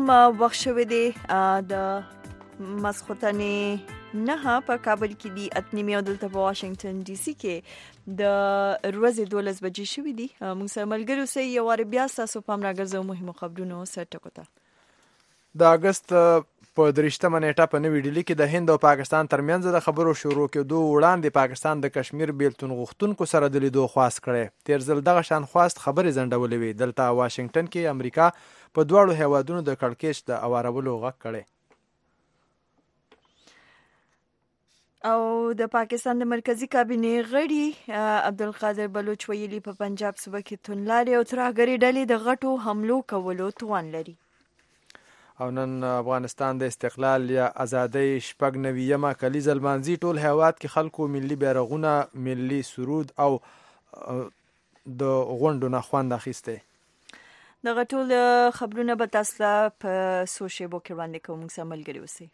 هم وخت شوی دی د ماسخوتنې نه په کابل کې دی اتنیمي او دلته په واشنگټن ډي سي کې د ورځې 12 بجې شوې دي. موږ سره ملګري اوسئ یو وار بیا ستاسو پام راګرځو مهمو خبرونو سر ټکو ته. د اګست په 23مه نیټه په نوې ډیلي کې د هند او پاکستان ترمنځ د خبرو شروع کېدو وړاندې پاکستان د کشمیر بیلتون غوښتونکو سره د لیدو خواست کړی. تیر ځل دغه شان خواست خبرې ځنډولې وې. دلته واشنگټن کې امریکا په دواړو هیوادونو د کړکېچ د اوارولو غږ کړی. او د پاکستان د مرکزی کابینې غړي عبدالقادر بلوچ ویلي په پنجاب صوبه کې توندلارې او ترهګرې ډلې د غټو حملو کولو توان لري. او نن افغانستان د استقلال یا ازادۍ 96مه کلیزه لمانځي. ټول هیواد کې خلکو ملي بیرغونه، ملي سرود او د غونډو نه خوند اخیستی. دغه ټول خبرونه به تاسو ته په څو شیبو کې وړاندې کوو. موږ سره ملګري اوسئ.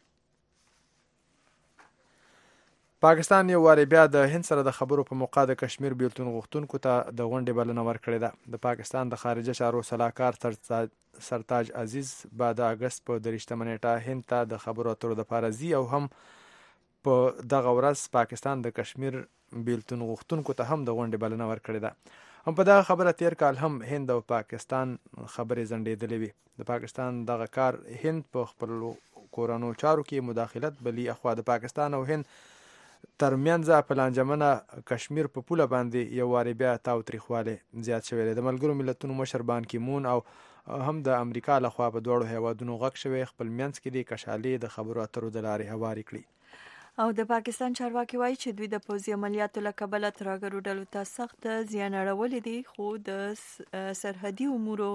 پاکستان یو وارې بیا د هند سره د خبرو په موقع د کشمیر بیلتون غوښتونکو ته د غونډې بلنه ورکړې ده. د پاکستان د خارجه چارو سلاکار سرتاج عزیز به د اګست په 23مه نیټه هند ته د خبرو اترو دپاره ځي او هم په دغه ورځ پاکستان د کشمیر بیلتون غوښتونکو ته هم د غونډې بلنه ورکړې ده. هم په دغه خبره تیر کال هم هند او پاکستان خبرې ځنډېدلې وي. د پاکستان دغه کار هند په خپلو کورنو چارو کې مداخلت بلی. اخوا د پاکستان او هند ترمنځ په لانجمنه کشمیر په پوله باندې یو وارې بیا تاوتریخوالی زیات شوی دی. د ملګرو ملتونو مشر بان کی مون او هم د امریکا لخوا په دواړو هیوادونو غږ شوی خپل منځ کې د کشالي د خبرو اترو د لارې هوارې کړي. او د پاکستان چارواکي وایي چې دوی د پوځي عملیاتو له کبله ترهګرو ډلو ته سخت زیان اړولی دی. خو د سرحدي امورو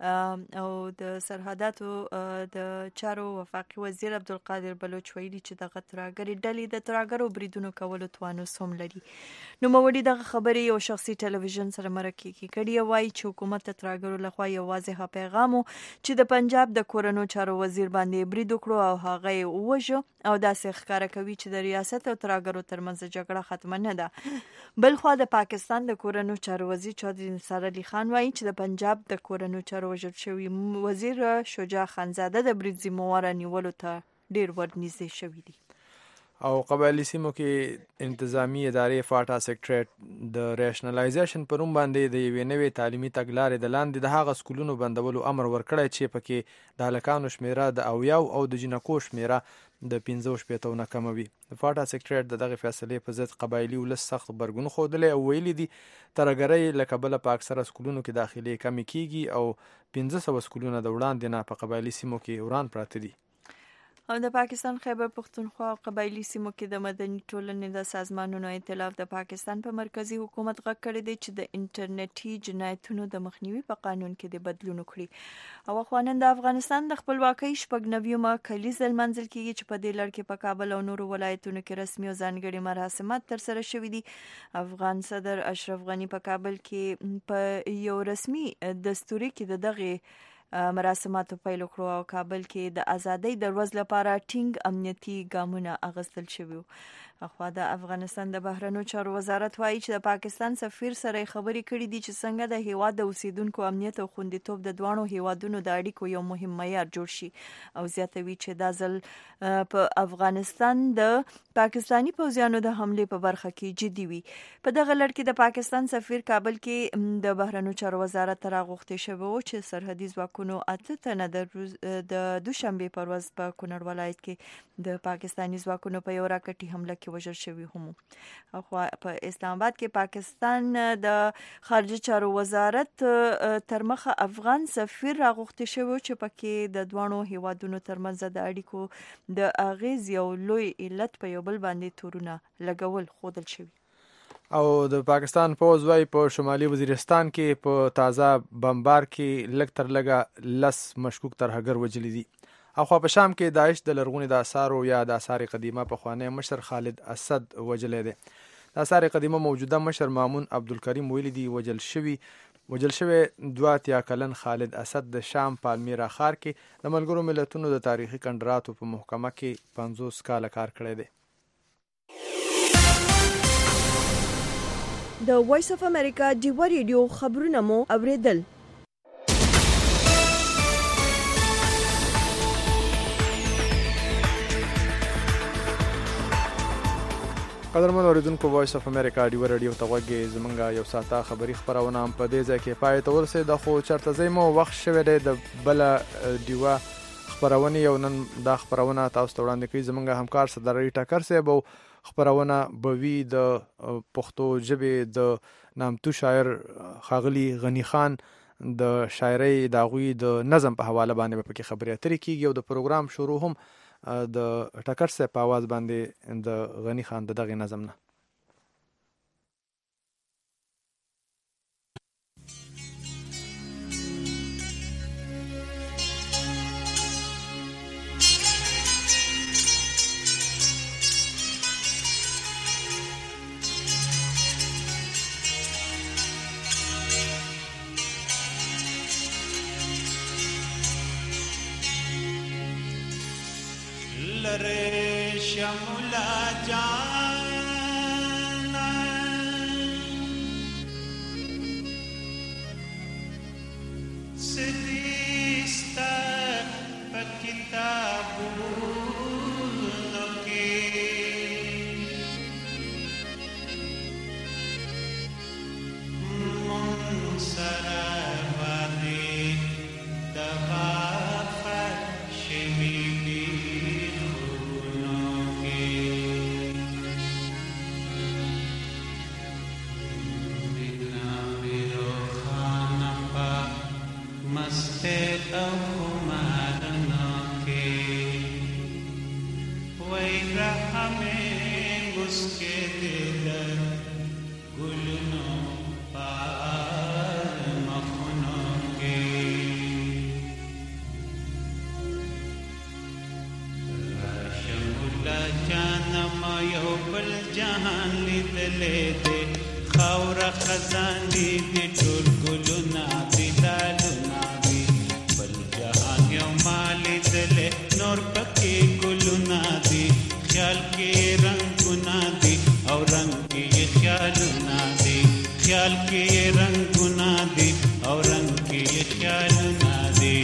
او د سرحداتو د چارو وفاقي وزیر عبدالقادر بلوچ ویلي چې دغه ترهګرې ډلې د ترهګرو بریدونو کولو توانوس هم لري. نوموړي دغه خبرې یو شخصي ټلویزیون سره مرکه کې کړي او وایي چې حکومت د ترهګرو لخوا یو واضح پیغام چې د پنجاب د کورنو چارو وزیر باندې برید وکړو او هغه یې ووژه او داسې ښکاره کوي چې د ریاست او ترهګرو ترمنځ جګړه ختمه نه ده. بلخوا د پاکستان د کورنو چارو وزیر چودھری نثار علي خان وایي چې د پنجاب د کورنو چارو وژل شوي وزیر شجاع خانزاده د برید ذمهواره نیولو ته ډیر ورنږدې شوي دي. او قبایلي سیمو کې انتظامی ادارې فاټا سیکټریټ د ریشنلایزیشن پر نوم باندې د یوې نوې تعلیمي تګلارې د لاندې د هغه سکولونو بندولو امر ورکړی چې پکې د هلکانو شمیره د 70 او د جنکو شمیره د 65 نه کموي. د فاټا سیکټریټ د دغه فیصلې په ضد قبایلي ولس سخت غبرګون ښودلی او ویلي دي ترهګرۍ له کبله په اکثره سکولونو کې داخلې کمې کیږي او 500 سکولونه د وړاندې نه په قبایلي سیمو کې وران پراته دي. او د پاکستان خیبر پختونخوا او قبایلي سیمو کې د مدني ټولنې د سازمانونو ائتلاف د پاکستان په مرکزی حکومت غږ کړی دی چې د انټرنیټي جنایتونو د مخنیوي په قانون کې د بدلون وکړي. او خوانند د افغانستان د خپلواکۍ 96مه کلیزه لمانځل کیږي چې په دې لړ کې په کابل او نورو ولایتونو کې رسمي او ځانګړي مراسمات ترسره شوي دي. افغان صدر اشرف غنی په کابل کې په یو رسمي دستوري کې د دغه مراسماتو پیل وکړو او کابل کې د ازادۍ د ورځ لپاره ټینګ امنیتي ګامونه اخیستل شوي. اخوا د افغانستان د بهرنیو چارو وزارت وایي چې د پاکستان سفیر سره خبرې کړې دي چې څنګه د هیواد د اوسیدونکو امنیت او خوندیتوب د دوانو هیوادونو د اړیکو یو مهم معیار جوړ شي. او زیاتوي چې دا ځل په افغانستان د پاکستانی پوځیانو د حمله په برخه کې جدي وي. په دغه لړ کې د پاکستان سفیر کابل کې د بهرنیو چارو وزارت ته راغوښتي شوی و چې سرحدي ځواکونو 8 تنه د دوشنبه پر ورځ په کونړ ولایت کې د پاکستانی ځواکونو په یو راکټي حمله کې وژل شوي هم. او په اسلام آباد کې پاکستان د خارجه چارو وزارت تر مخه افغان سفیر راغوښتي شوی چې پکې د دوانو هیوادونو ترمنځ د اړیکو د اغیز یو لوی علت په یو بل باندې تورونه لګول ښودل شوي. او د پاکستان پوځ وايي په شمالي وزیرستان کې په تازه بمبار کې لږ تر لږه 10 مشکوک ترهګر وژلي دي. اخوا په شام کې داعش د لرغوني د آثارو یا د آثار قدیمه پخوانی مشر خالد اسد وژلی دی. د آثار قدیمه موجوده مشر مامون عبدالکریم ویلي دی وژل شوی 2 کلن خالد اسد د شام پالمیرا ښار کې د ملګرو ملتونو د تاریخي کنډراتو په محکمه کې 50 کاله کار کړی دی. د وایس اف امریکا ډیو ریډیو خبرونه مو اوریدل. قدرمن اوریدونکو وایس اف امریکا ډیو رادیو ته غوږی زمونږه یو ساعته خبری خبرونه هم په دې ځای کې پای ته ورسېده خو چرته زمو وخت شوه د بل ډیو خبرونه یو نن دا خبرونه تاسو ته وړاندې کوي زمونږه همکار صدرې ټاکر سه بو خبرونه بوي د پښتو ژبې د نامتو شاعر خاغلی غنی خان د شاعرۍ داغوی د نظم په حواله باندې په کې خبرې اترې کیږي او د پروګرام شروع هم د ټکر سه په आवाज باندې د غنی خان دغه نظم نه شمولا جانا سدیستا پکتابونو کے منصرہ وادی دوافت شمیدی جهان لیدلې دې خاوره خزانې دې ټول ګلونه دې لالونه دې بل جهان یو مال لیدلې نور پکې ګلونه دې خیال کې رنگونه دې او رنگ کې خیالونه دې خیال کې رنگونه دې او رنگ کې خیالونه دې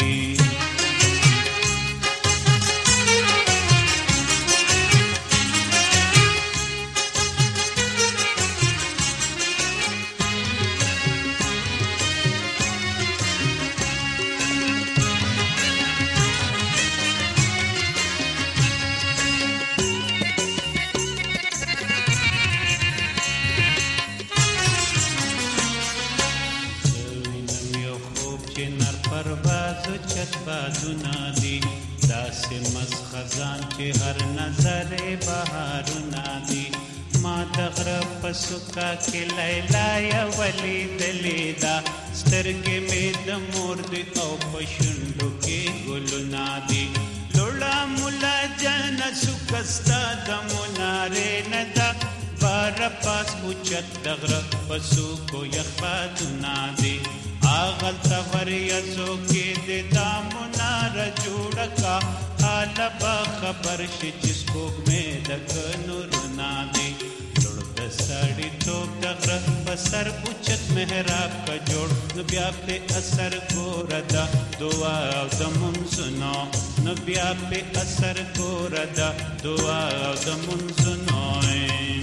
بازونه دي داسې مس خزان چې هر نظر بهارونه دي ما د غره په سکا کې لیلا یا ولی دلیدا سترګې مې د مور دي او په شونډو کې ګلونه دي لوړه مولا جان سکستا د منارې نه دا بار پاس اوچت د غره په سکو یخ بازونه دي آغل تغریزو کی دی دامونا رجوڑا کا حال با خبر شی جس کوگ میں دک نورنا دی لڑ دساڑی توب دغر بسر اوچت محراب کا جوڑ نبیاب پہ اثر گوردا دعا او دمون سنو نبیاب پہ اثر گوردا دعا او دمون سنوئے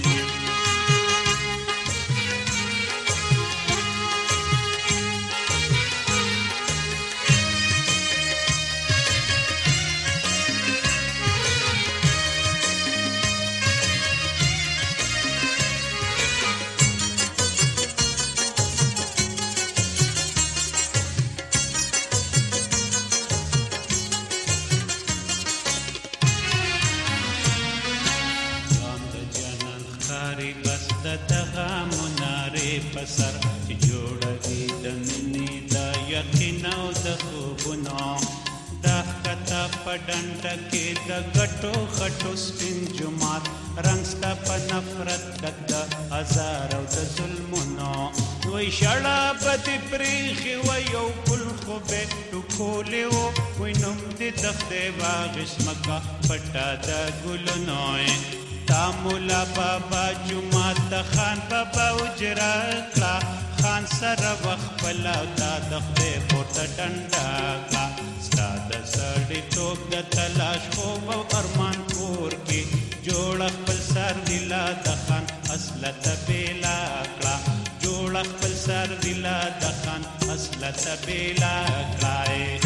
پسر چې جوړ دي د منی دا یقین او د خوبونو دا کتا پډنټ کې د غټو خټو سپین جمعات رنگ ستا په نفرت د هزار او د ظلمونو وای شړا پتی پریخي وای یو کل خو به ټکولې وای نوم دې دخته واغس مکا پټا د ګلونو تامولا بابا جمعات خان بابا اجرا کلا خان سر وخ پلا تا دخته پورته ډنډا کلا ستا د سړی توپ د تلاش خوب او ارمان کور کې جوړ خپل سر ویلا د خان اصلت بیلا کړه جوړ خپل سر ویلا د خان اصلت بیلا کړه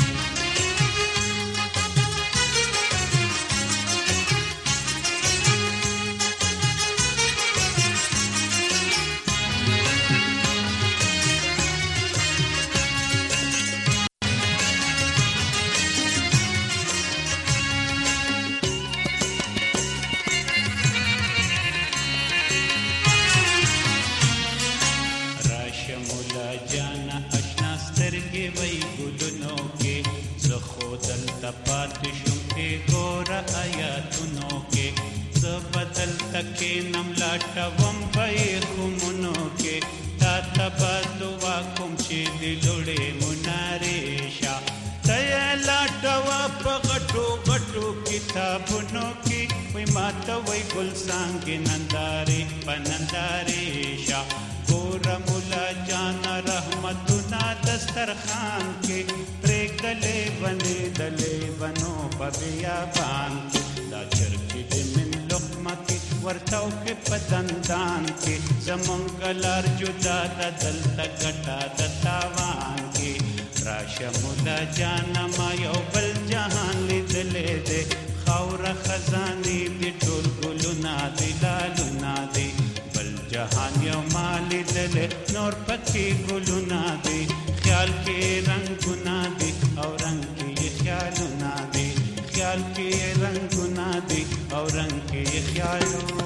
تکې نم لاټوم په کومونو کې تا تبدوا کوم چې د لوړې منارې شا ته لاټوا په غټو غټو کتابونو کې وای ماته وای ګل څنګه نندارې پنندارې شا ګور مولا جان رحمتنا دسترخوان کې پرېګلې ونې دلې ونو په بیابان دا چرګې د من لقمه ورتاو کې پدندان کې زمونږ لار جدا د دلته ګټه د تاوان کې راشه مولا جانا ما یو بل جهان لیدلې دې خاوره خزانې دې ټول ګلونه دې لالونه دې بل جهان یو ما لیدلې نور پکې ګلونه دې خیال کې رنګونه دې او رنګ کې خیالونه دې خیال کې رنګونه دې او رنګ کې خیالونه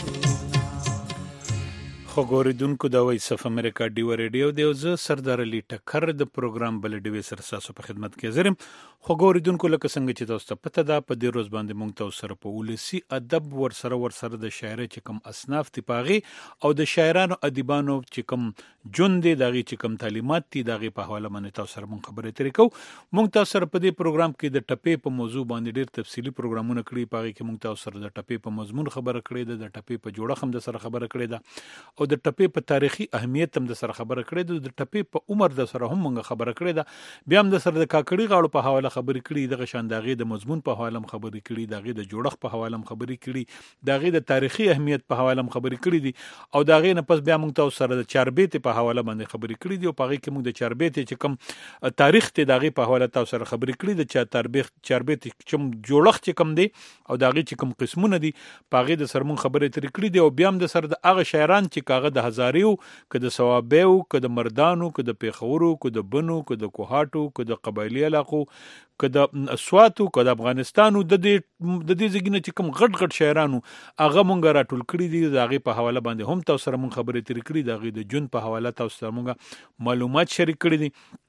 خو ګوریدونکو دا وایس اف امریکا ډیو ریډیو دی او زه سردار علي ټکر د پروګرام بل ډیوي سره تاسو په خدمت کې زرم خو ګوریدونکو لکه څنګه چې تاسو ته پته ده په دې روز باندې مونږ تاسو سره په ولسی ادب ور سره د شاعري چې کوم اصناف تی پاغي او د شاعرانو ادیبانو چې کوم جون دي دغه چې کوم تعلیمات دي دغه په حواله باندې تاسو سره مونږ خبرې ترې کوو مونږ تاسو سره په دې پروګرام کې د ټپې په موضوع باندې ډېر تفصیلی پروګرامونه کړی پاغي کې مونږ تاسو سره د ټپې په مضمون خبره کړې ده د ټپې په جوړه هم د سره خبره کړې ده او د ټپې په تاریخي اهمیت هم د سره خبره کړې ده د ټپې په عمر د سره هم مونږ خبره کړې ده بیا هم د سره د کاکړي غاړو په حواله خبرې کړې دغه شانداغي د مضمون په حواله خبرې کړې دغه د جوړخ په حواله خبرې کړې دغه د تاریخي اهمیت په حواله خبرې کړې دي او دغه نه پس بیا مونږ تاسو سره د چاربیت په حواله باندې خبرې کړې دي او پاره کې مونږ د چاربیت چې کوم تاریخ ته دغه په حواله تاسو سره خبرې کړې دي چې چاربیت چې جوړخ چې کوم دي او دغه چې کوم قسمونه دي پاره د سر مونږ خبرې ترې کړې دي او بیا هم د سر د هغه شاعران چې کاغه د هزاریو که د ثوابیو که د مردانو که د پیښورو که د بنو که د کوهاټو که د قبایلی علاقو که د اسواتو که د افغانستانو د دې ځګینه چې کوم غټ شاعرانو هغه مونږ راټول کړي دي دغه په حواله باندې هم تاسو سره مونږ خبرې ترې کړې دغه د جون په حواله تاسو سره مونږ معلومات شریک کړي دي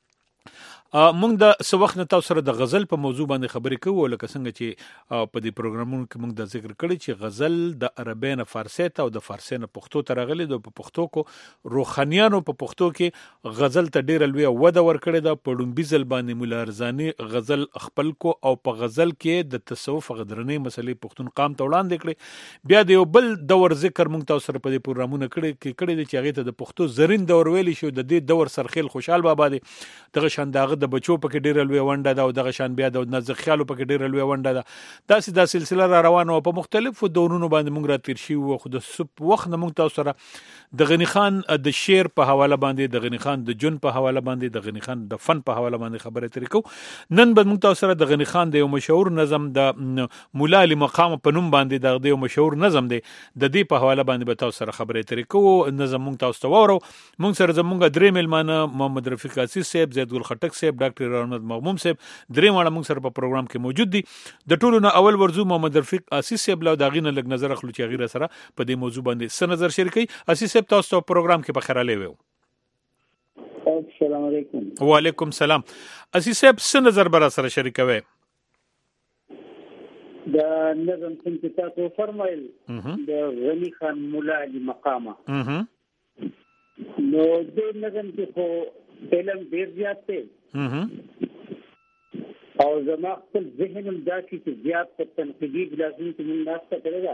مونږ د سوخت نه تاسو سره د غزل په موضوع باندې خبرې کوو لکه څنګه چې په دې پروګرامونو کې مونږ د ذکر کړی چې غزل د عربی نه فارسی ته او د فارسی نه پښتو ته راغلی د پښتو کو روحانیانو په پښتو کې غزل ته ډیره لوی وده ورکړې ده په لومبي ځل باندې مولا ارزانی غزل خپل کو او په غزل کې د تصوف غدرنې مسلې پښتون قام ته وړاندې کړې بیا د یو بل دور ذکر مونږ تاسو سره په دې پروګرامونو کړی دي چې هغه ته د پښتو زرین دور ویلی شو د دې دور سرخیل خوشحال بابا دی دغه شانداغه د بچو پکې ډیره لوی ونډه ده او دغه شان بیا د نازک خیالو پکې ډیره لوی ونډه ده دا سلسله را روانه او په مختلفو دورونو باندې مونږ را تیر شي او خو د سپ وخت نه مونږ تاسو سره د غنی خان د شعر په حواله باندې د غنی خان د جون په حواله باندې د غنی خان د فن په حواله باندې خبرې ترې کوو نن به مونږ تاسو سره د غنی خان د یو مشهور نظم د مولا علی مقام په نوم باندې د یو مشهور نظم دی د دې په حواله باندې به تاسو سره خبرې ترې کوو نظم مونږ تاسو ته وورو مونږ سره زمونږ درې ملمانه محمد رفیق عزیز صاحب زید ګل خټک صاحب ډاکټر رحمت مغموم صاحب درې ماړه مونږ سره په پروګرام کې موجود دي د ټولو نه اول ورزو محمد رفیق عزیز صاحب له داغینه لګ نظر اخلو چې غیره سره په دې موضوع باندې څه نظر شریکي عزیز صاحب تاسو په پروګرام کې بخیر علی وو السلام علیکم وعلیکم السلام عزیز صاحب څه نظر بر سره شریکوي د نظم څنګه تاسو فرمایل د غنی خان مولا علی مقامه نو د نظم کې خو علم ډیر زیات دی او زما خپل ذهن هم دا چې زیات په تنقیدي لازم چې موږ ناسته کړی دا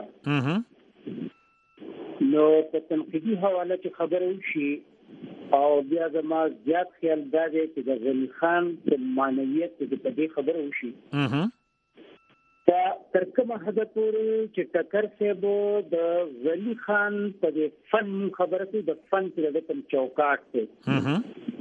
نو په تنقیدي حواله کې خبره وشي او بیا زما زیات خیال دا دی چې د غنی خان په معنویت کې په دې خبره وشي دا تر کومه حد پورې چې ټکر صاحب د غنی خان په فن خبره کوي د فن کې د کوم چوکاټ ته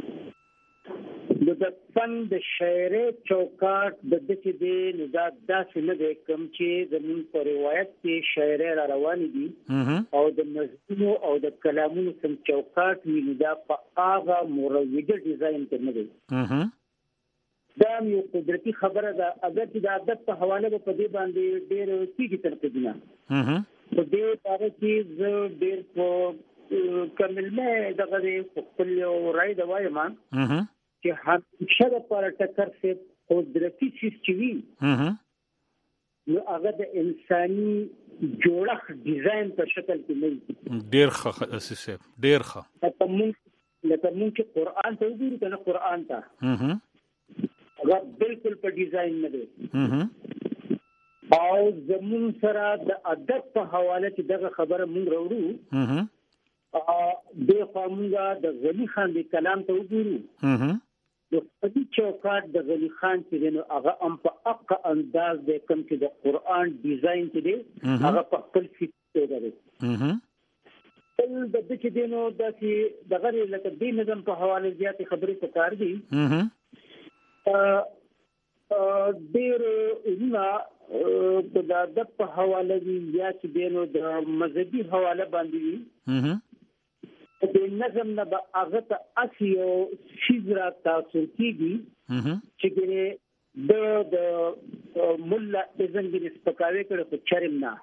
د فن د شاعر چوکاټ د دې د نو دا داسې نه دی کوم چې زمون په روایت کې شاعر را روان دي او د مضمون او د کلامونو سم چوکاټ وی دا په هغه مروجه ډیزاین کې نه دی دا یو قدرتي خبره ده اگر چې د ادب په حواله په دې باندې ډېر کیږي ترتیبونه په دې اړه چې زه ډېر په کمل مې دغه خپل رائے دا وایم چې همیشه د پر ټکر څخه قدرتي چې وي نو هغه د انساني جوړښت ډیزاین په شکل کې نه ډېر ښه اساسه ډېر ښه لکه موږ قرآن ته وګورو کنه قرآن ته هغه بالکل په ډیزاین نه دی او زمون سره د ادب په حواله چې دغه خبره مونږ وروړو د قومونګه د غنی خان د کلام ته وګورو د دې چوکاټ د غنی خان چې نو هغه ام په اق انداز د کوم چې د قرآن ډیزاین کې دی هغه په خپل فکر دی تل د دې چې نو د دغه لکه د نظم په حواله زیات خبرې پکار دي ډېر نه په د ادب په حواله وی یا چې دینو د مذهبي حواله باندې د نظم نه به هغه ته اسیو شیزرا تاسو کیږي چې د مولا اذن کې سپکاوي کړو په چرم نه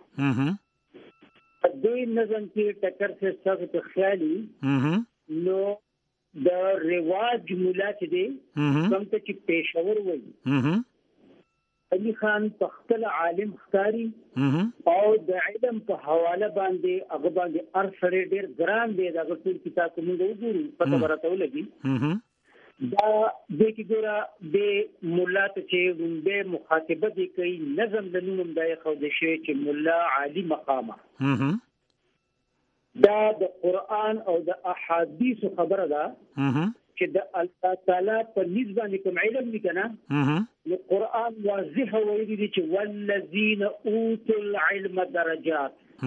د نظم کې ټکر څه څه خیالي نو د رواج مولا چې دی کوم ته چې پېښور وایي علي خان په خپل عالم ښکاری او د علم په حواله باندې هغه باندې ارسره ډیر ګران دی دا ټول کتاب کوم وګورو پته ورته ولګي دا د کی ګورا د مولا ته چې د مخاطبه دي کوي نظم د نوم دای خو د شی چې مولا عالی مقامه دا د قرآن او د احادیث خبره ده چې د الله تعالی په نسبت کوم علم وکنا نو قرآن واضح ویلي دي چې والذین اوتوا العلم درجات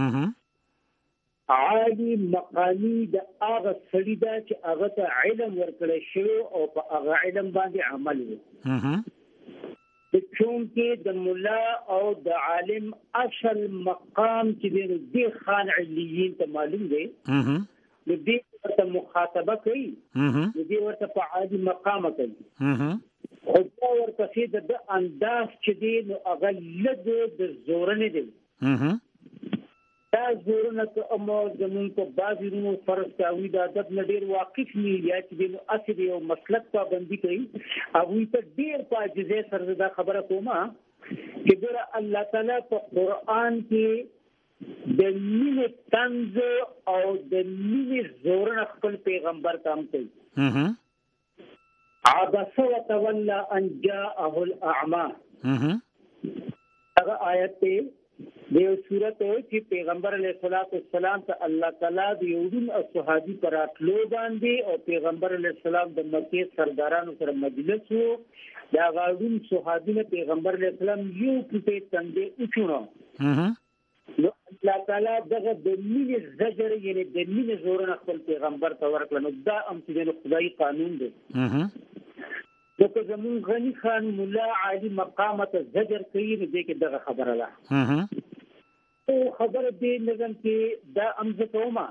عالی مقامی د هغه سړي دا چې هغه ته علم ورکړی شوی او په هغه علم باندې عمل وکړي د چونکې د مولا او د عالم اصل مقام چې د خان علیین ته معلوم دی د دې ورته مخاطبه کوي د دې ورته په عادي مقام کوي خو دا ورته د انداز چې دی نو هغه لږ د زورنې دی دا زورنه که امو زمون په بعضې رونو فرض کاوي د ادب نه ډېر واقف نه یا چې دی نو اصل یو مسلک پابندي کوي هغوی ته ډېر په عاجزۍ سره دا خبره کومه چې ګوره الله تعالی په قرآن کې د مینې طنز او د مینې زورنه خپل پیغمبر ته هم کوي عبس وتولى ان جاءه الاعمى هغه آیت دی د یو سورت چې پیغمبر علیه الصلاۃ والسلام ته الله تعالی د یوډون او صحابي پر اتلو باندې او پیغمبر علیه السلام د مکه سردارانو سره مجلس وو دا غاډون صحابي نه پیغمبر علیه السلام یو په تندې اوچونو نو الله تعالی دغه د مینې زجر یعنی د مینې زورنه خپل پیغمبر ته ورکړل نو دا هم چې د خدای قانون دی دغه زمون غنی خان مولا عالی مقامت زجر کوي نو دغه دغه خبره ده او خبره دې نظم کې دا امزه کومه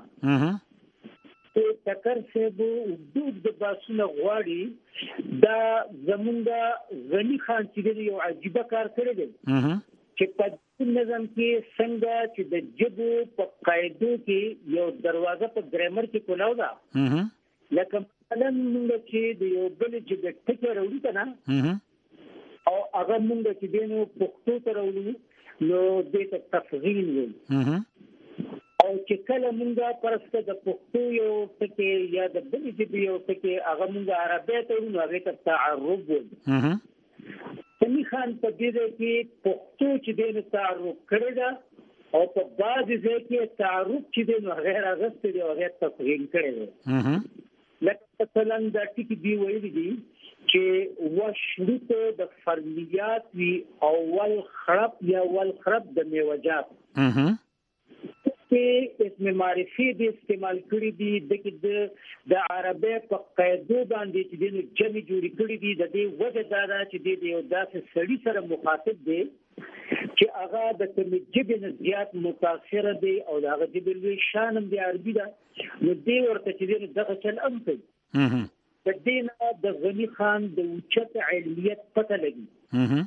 ټکر څه بو د باسونه غواړي دا زمونږ غنی خان چې یو عجیب کار کړی دی چې په نظم کې څنګه چې د جبو په قاعده کې یو دروازه په ګرامر کې کولاو دا لکه مثلا موږ چې د یو بل چې د ټکی راوړو کنه او هغه موږ چې دینو پښتو ته راوړو نو د تفصیل وي او چې کله موږ پرسته د پښتو یو ټکی یا د بل چې یو ټکی هغه موږ عربی ته ورنو هغه ته تعرب وي غنی خان په دې کې پښتو چې دینو تعرف کړی دا او په بعض ځای کې تعرف چې دینو غیر اغست دی او غیر تفهیم کړی دی لکه مثلا د ټکی دی ویلي دي چې وشروط د فرلیات وی اول خراب یا ول خراب د میوجات چې اسم معرفي د استعمال کړی دي د عربی په قاعده باندې چې د جمع جوړی کړی دي د دې وجه دا ده چې د یو داسې سړي سره مخاطب دي چې هغه د کوم جبن زیات متاثر دي او هغه جبل وی شانم دی عربي ده نو دی ورته چې دغه چل ام کوي د دین د غنی خان د اوچت علمیت پته لګي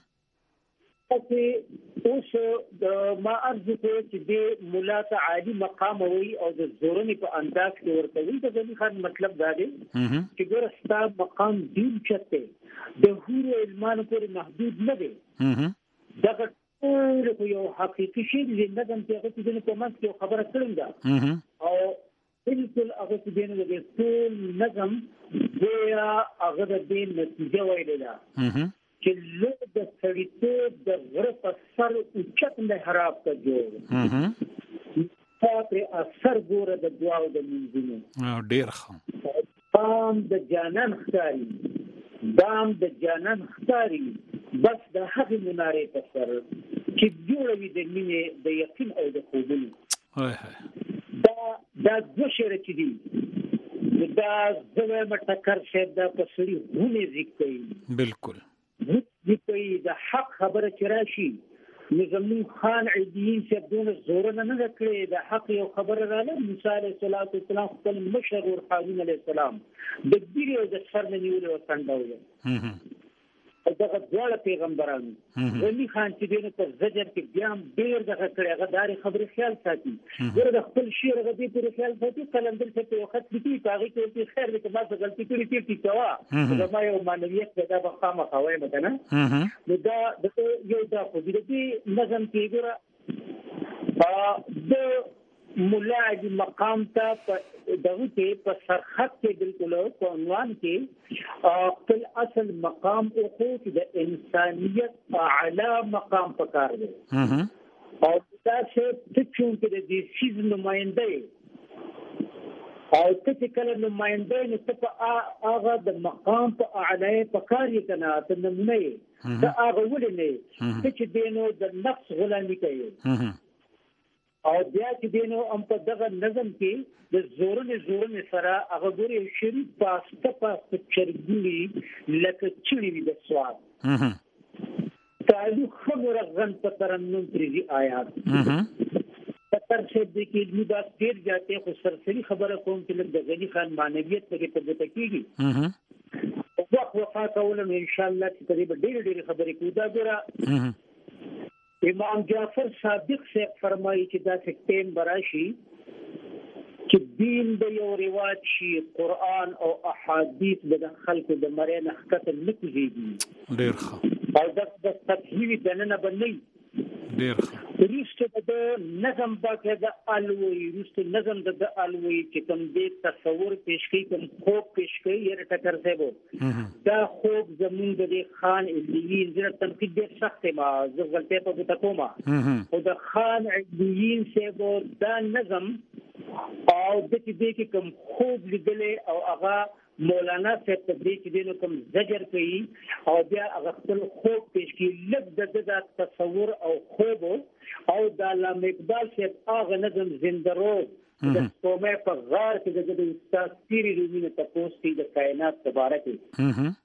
چې اوس د ما ارزو چې د مولا ته عالی مقام وي او د زورنی په انداز کې ورته وي د غنی خان مطلب دا دی چې ګور ستا مقام دین چته د هورو علمان پورې محدود نه دی دغه ټول یو حقیقي شی دی نه د هغه په منځ کې خبره کړم دا او بالکل هغه دین د ټول نظم یا هغه د دین نتیجه وایي دا چې له د سړیتوب د غره په سر اوچت محراب ته جوړ په اثر ګوره د دعا او د منځونو ډیر ښه دام د جانان ښکاری بس د هغې منارې په سر چې جوړوي د مینې د یقین او د خوبونو دا دوه شعر چې دي دا زوی مټکر شعر دا په سړي هونې ذکر کوي بالکل د حق خبره چې راشي نظام خان عیدین چې دونه زور نه کړی د حق یو خبره رااله موسی علیه السلام خپل مشر ور هارون علیه السلام د دې او د سر نه نیول او څنډه دغه ډول پیغمبرانو غنی خان چې دینه په زجر کې بیا ډیر دغه کړی هغه داري خبره خیال ساتي ګوره د خپل شعر غدي پر خیال ساتي کلندر څه په وخت کې تاغي کې خیر دې ما څه غلطي کړې چې تیوا دا ما یو معنویت دا به خامہ خوي مته نه نو دا د یو دا په دې نظم کې ګوره د مولا د مقام ته دغه کې په سرحد کې بالکل په عنوان کې خپل اصل مقام او خو د انسانيت اعلی مقام پکار دی او دا چې چون کې د دې سیز نمائنده او چې کله نمائنده نو په هغه د مقام په اعلی پکار یې کنه ته نمونه دا هغه ولنه چې دینو د نفس غلامی کوي او بیا چې دینو په دغه نظم کې د زورن سره هغه ګوري شریف پاسته چرګلی لکه چړي د سواد تعالو خبر غن په ترنم تریزی آیات تر څه د کې دې بات ډیر جاتے خو سرسری خبره کوم چې د غنی خان معنویت په کې پدې کېږي وقفه کولم ان شاء الله چې تقریبا ډیر خبرې کوو دا ګره امام جعفر صادق سے فرمایي چې دا ټیم براشي چې دین د یو رواج شي قرآن او احادیث د خلکو د مرین حقیقت نکوزيږي ډیر ښه او د تفهیم د نن باندې ډیر ښه ریسته د نظم باندې د الوی ریسته نظم د الوی چې کوم دې تصور پیش کوي کوم خوب پیش کوي یې ټکر دی دا خوب زمون د خان علیین زره تنقید ډیر سخت ما زه غلطه په تکوما او د خان علیین سے دا نظم او د دې کې کوم خوب لیدلې او هغه مولانا صاحب تدریج دینو کوم زجر کوي او بیا هغه خپل خوب پیش کوي لږ د تصور او خوب او د علامه اقبال صاحب هغه نظم زندرو د قومه په غار کې د استاد پیری رومینه تاسو د کائنات مبارک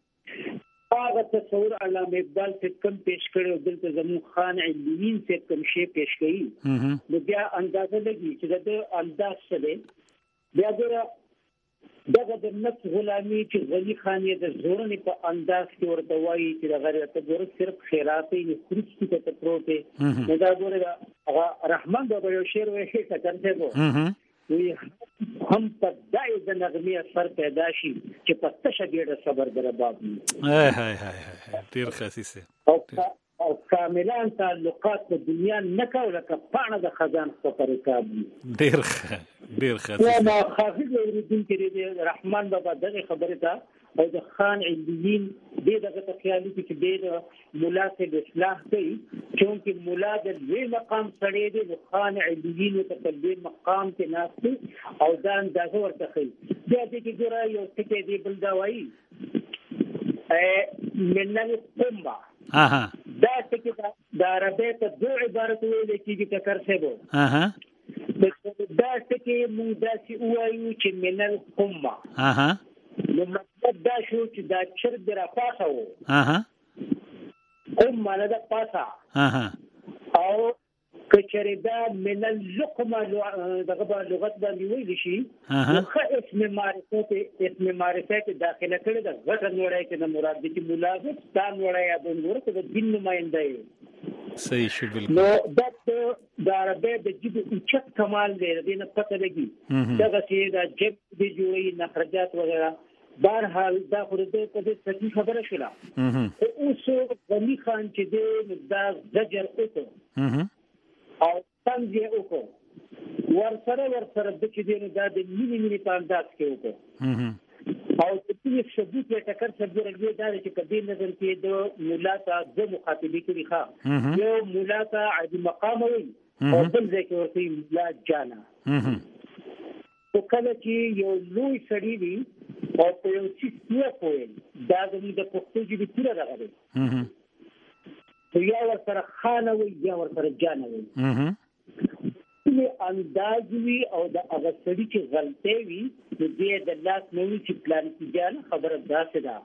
هغه تصور علامه اقبال صاحب کوم پیش کړو دلته زمون خان علیین صاحب کوم شی پیش کوي نو بیا اندازه لګي چې د انداز څه بیا ګره دغه د نفس غلامی چې غنی خان یې د زورنې په انداز کې ورته وایي چې د غیر ته ګور صرف خیراتي نه خرڅ ته پروته نه دا ګوره رحمان بابا یو شعر وایي چې څنګه وي هم په دای د نغمه اثر پیدا شي چې په تشه ډېر صبر درباب هاي ډیر خاصه او کاملان تعلقات د دنیا نه کوله کپانه د خزان په طریقه ډیر خاصه ما خاصه ورته کې رحمان بابا دغه خبره ده او د خان علیین دغه خیالي چې د مولا سے اصلاح کوي چې مولا د دې مقام سره د خان علیین ته په دې مقام کې ناست او دا اندازه ورته کوي بیا دې کې ګورای یو څه کې دی بل دا وایي من القمه دا ټکی د عربی په دوه عبارت ویل کېږي ټکر سبو دا ټکی موږ داسې وایو چې من القمه نو مطلب دا شو چې دا چرګ را پاسه وو قمه نه د پاسه او کچری دا من اللقمه دغه لغت باندې ویل شي نو اسم معرفت داخله کړي د غټ نوړای کې د مراد دي چې ملازم ستان وړای یا د نور څه د دین نمائنده یې صحیح شو بالکل نو دا د عربی د جبه اوچت کمال دی د نه پته لګي دغه چې دا جب دی جوړي نخرجات وغیرہ بهرحال دا خو د دې څه خبره شوه اوس غنی خان چې دا زجر وکړ او څنګه وکړو ورسره د چې دینو دا د مینی په انداز کې وکړو او د دې ثبوت یې ټکر ثبوت لري دا چې په دې نظر کې د مولا ته د مخاطبې کې ښه یو مولا ته عادي مقام وي او بل ځای کې ورته مولا جانا او کله چې یو لوی سړی وي او په یو څه پوهه دا د پښتو ژبې پوره راغلی یا ورسره خانه وي یا ورسره جانه وي انداز وي او د هغه سړي چې غلطي وي د دې د لاس نه وي چې پلان کې جان خبره داسې ده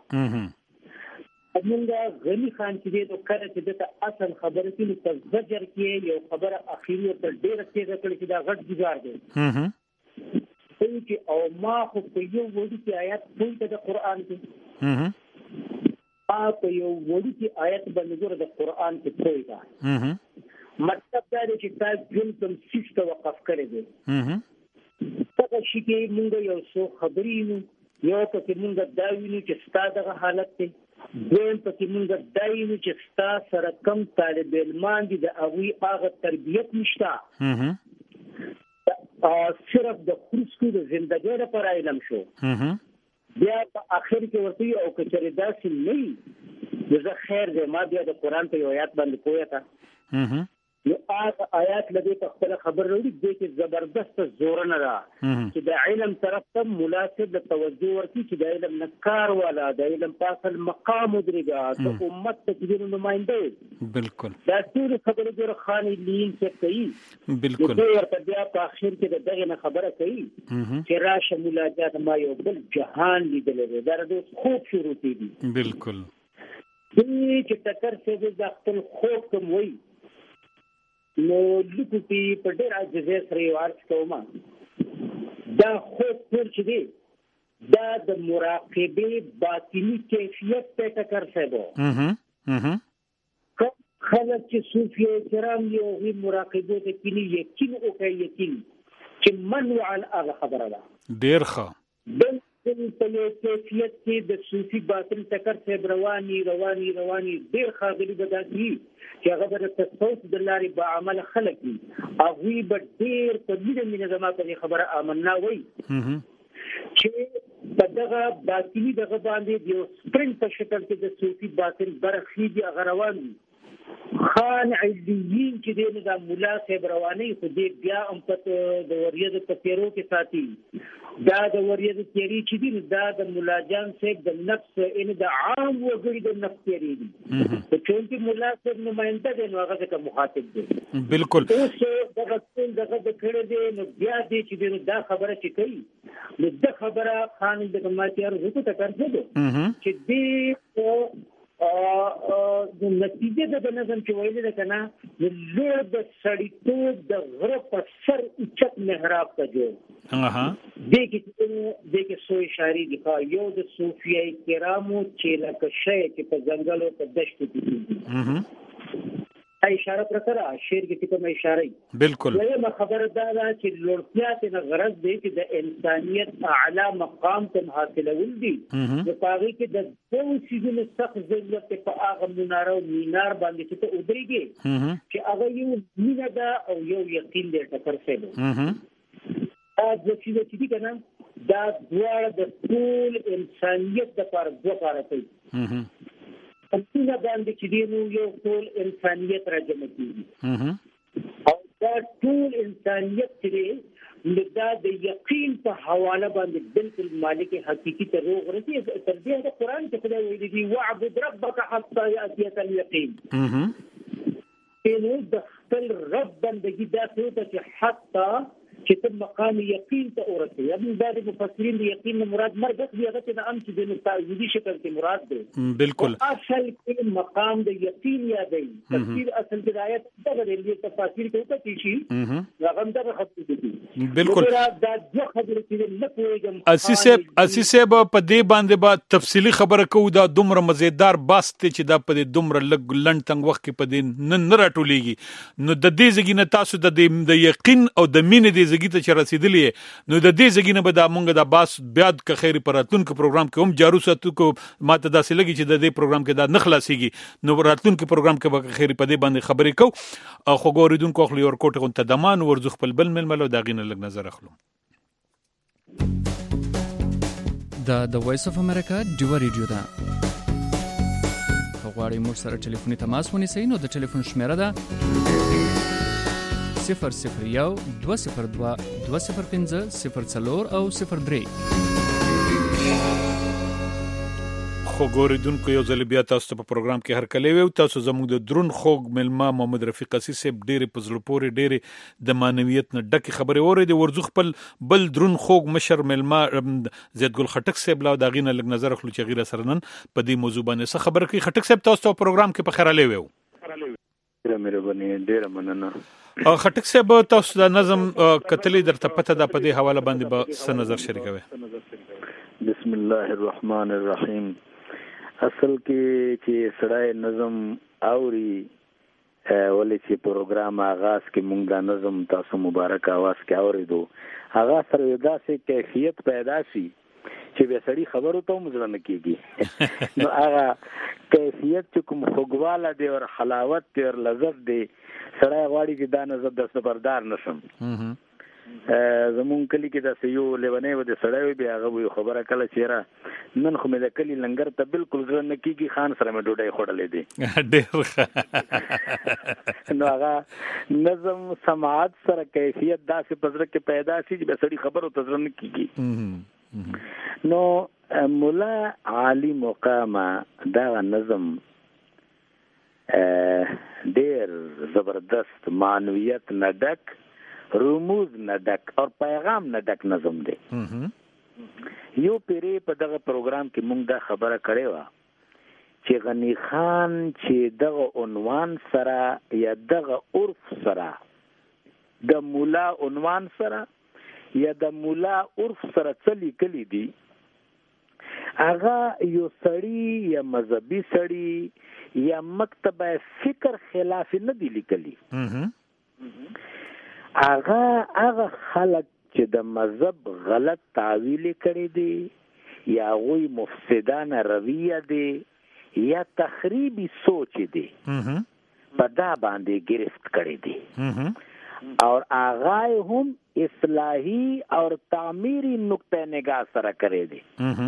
موږ غني خان چې د کړه چې د اصل خبره کې په زجر کې یو خبره اخیری ته ډېر څه کړي چې دا غټ گزار دی چې او ما خو په یو وړي کې آیات ټول د قران کې په یو وړي کې آیت باندې ګوره د قران کې کوي دا مطلب دا دی چې تاسو جون کوم سیسته وقف کړی دی څنګه شي کې موږ یو څو خبرې یو پکې موږ دا وینو چې ستاسو حالت دی دویم پکې موږ دا وینو چې تاسو سره کم طالب علمان دي د هغه تربیت نشته صرف د خرڅو د ژوندۍ لپاره علم شو بیا په اخر کې ورته او کچره داسې نه زه خیر دې ما بیا د قران په آیات باندې پوهه تا یو آیات لدی په خپل خبر وروړي د کې زبردست زور نه را چې د علم طرف ته مناسب توجه ورکړي چې د علم نکار والا د علم په اصل مقام درګه د امت ته د نمائنده بالکل دا ټول خبره د خاني لین څخه کوي بالکل ورته بیا په اخر کې دغه خبره کوي چې راشه ملاجات ما یو بل جهان لیدل دا د خوب شروع کیږي بالکل چې ټکر څه د خپل خوب کوم وي نو لکه په ډېر عجزه سره ورڅ کومه دا خو څه دی دا د مراقبه باطنی کیفیت ته ټکر سبو خلک چې صوفي کرام یو هی مراقبه ته کلی یقین او کوي یقین چې منو عن هغه خبره ده ډېر ښه په کیفیت کې د صوفي باطن ټکر سب رواني ډېر خاغلی بداتي چې هغه د تصوف د لارې با عمل خلک دي هغه به ډېر په دې منظمه په خبره آمنا وي چې په دغه باطنی دغه باندې یو سپرنټ په شکل کې د صوفي باطن برخې دي روان دي خان علیین چې د مولا صاحب رواني خو دې بیا هم په د وریځ په تیرو کې ساتي دا د وریځ تیری چې دی دا د مولا جان صاحب د نفس ان د عام وګړي د نفس تیری دي چې مولا صاحب نمائنده دی نو هغه ته مخاطب دی بالکل اوس دغه د کړه دی نو بیا دې چې دا خبره چې کوي نو د خبره خان د ماتیار وکړه ته کړو چې دې د نتیجه د نظم چې ویل ده کنه د لوړ د سړیتوب د غره په سر اوچت محراب ته جوړ دې کې سو اشاره دي یو د صوفیای کرامو چې لکه شی چې په ځنګل او په دشت کې دي اشاره پرکړه شعر کې کوم اشاره بالکل یو خبره دا ده چې لوړتیات نه غرض دی چې د انسانيت اعلی مقام ته حاصلول دي د پاره کې د دوه سيزونو سخت ضرورت په هغه مناره او مینار باندې چې ته ودرېږي چې هغه یو مینه ده او یو یقین دی ټکر سره دا چې دي کنه دا دواړه د ټول انسانيت لپاره دوه کار کوي څنګه باندې چې دی نو یو ټول انسانيت راځي او دا ټول انسانيت چې دا د یقین په حواله باندې بالکل مالک حقيقي ته روغ ورسي. تر دې د قران کې خدای ویلي دی وعبد ربك حتى ياتيك اليقين. نو د خپل رب بندګي دا څه چې حتی چې ته مقام یقین ته ورسې. یعنی دا د مفسرین د یقین مراد مرګ دی، هغه ته د ام چې د تعویذي شکل کې مراد دی. بالکل اصل کې مقام د یقین یادای. تفسیر اصل کې آیت دغه د تفسیر کې وکړي شي هغه دغه خطو دي. بالکل دا د خبرې کې نه کویږم. اساسه په دې باندې با تفصیلی خبره کوو. دا دومره مزیدار باس ته چې دا په دومره لږ لنډ تنګ وخت کې په دې نه راټولېږي. نو د دې زګینه تاسو د یقین او د مینې د زګی ته رسیدلی نو د دې زګینه به دا مونږ د باس بیا د خیر پراتونکو پروګرام کې هم جارو ساتو کو. ماته داسې لګي چې د دې پروګرام کې دا نه خلاصيږي. نو راتلونکو پروګرام کې به خیر په دې باندې خبرې کو. خو ګوریدونکو خو یو کوټه غون ته دمان ورزخ خپل بل ململو دا غینه لګ نظر اخلو. د وایس اف امریکا ډیو ریډیو دا غواړئ موږ سره ټلیفوني تماس ونیسئ نو د ټلیفون شمیره ده 001-202-205-04 او 03. خو ګوریدونکو یو ځل بیا تاسو ته په پروګرام کې هر کله ویو. تاسو زموږ د درون خوږ ملما محمد رفیق قسی صاحب ډېرې په زړه پورې ډېرې د معنویت نه ډکې خبرې اورېدې. ورځو خپل بل درون خوږ مشر ملما زید ګل خټک صاحب لا دا غینه لږ نظر اخلو چې غیره سره نن په دې موضوع باندې څه خبره کوي. خټک صاحب تاسو ته پروګرام کې په خیراله ویو. خټک صاحب تاسو د نظم کتلې درته پته ده په دې حواله باندې به څه نظر شریکوي. بسم الله الرحمن الرحیم. اصل کې چې سړی نظم اوري ولې چې پروګرام آغاز کې مونږ دا نظم تاسو مبارک आवाज کې اوریدو هغه سره داسې کیفیت پیدا شي چې به سړی خبرو ته مزل نه کیږي. نو هغه کیفیت چې کوم خوږواله دی او حلاوت دی او لذت دی سړی غواړي چې دا نظر د صبردار نشم. زمون کلی کې دا یو لیونی و د سړی بیا هغه خبره کله چیرې نن خو مې د کلی لنګر ته بالکل ځل نه کیږي خان سره مې ډوډۍ خوړلې دي. نو هغه نظم سماعت سره کیفیت داسې پزره کې پیدا شي چې سړی خبرو ته ځل نه کیږي. نو مولا عالی مقامه دا نظم ډېر زبردست معنویت نه ډک رموز نه ډک او پیغام نه ډک نظم دی. یو پیری په دغه پروګرام کې مونږ دا خبره کړې و چې غنی خان چې دغه عنوان سره یا دغه عرف سره د مولا عنوان سره یا د مولا عرف سره چلی کلی دی هغه یو سړی یا مذهبي سړی یا مکتبه فکر خلاف نه دی لیکلی. هغه خلک چې د مذهب غلط تعویل کړي دي یا غوی مفسدانه رویه دي یا تخریبی سوچ دي په دا باندې گرفت کړي دي اور هغه هم اصلاحی اور تعمیری نقطه نگاه سره کړي دي.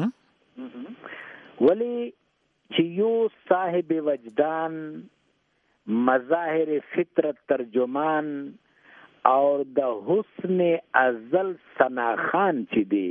ولی چې یو صاحب وجدان مظاهر فطرت ترجمان اور د حسن ازل سناخان چې دی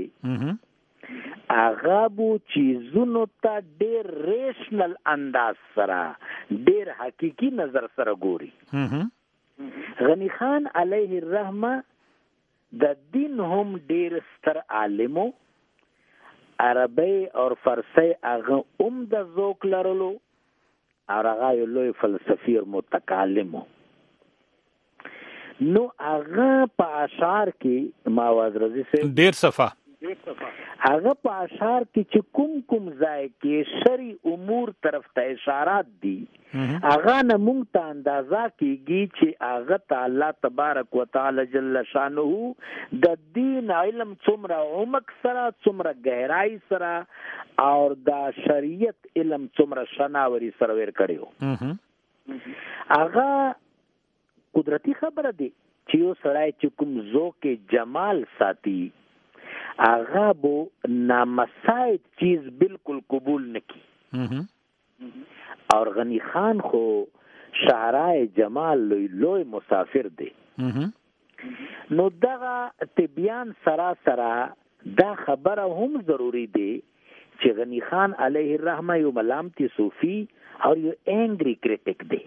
هغه بو چیزونو ته ډېر ریشنل انداز سره ډېر حقیقي نظر سره ګوري. غنی خان علیه الرحمه د دین هم ډېر ستر عالمو عربی اور فارسی هغه د ذوق لرلو او هغه یو لوی فلسفي او متکلمو. نو هغه په اشعار کې ماواز رضی سے ډیر صفه هغه په اشعار کې چې کوم ځای کې شرعي امور طرف ته اشارات دي هغه نه مونږ ته اندازه کیږي چې هغه تعالی تبارک وتعالى جل شانه د دین علم څومره عمق سره څومره گہرائی سره او د شریعت علم څومره شناوري سره ور کړیو. هغه قدرتی خبره دی چې یو سړی چې کوم ذوق جمال ساتي هغه بو نامساعد چیز بالکل قبول نکی. اور غنی خان خو شاعرای جمال لوی مسافر دی. نو دغه تبیان سراسره دا خبره هم ضروری دی چې غنی خان علیه الرحمه یو ملامتي صوفي او یو انګری کریټیک دی.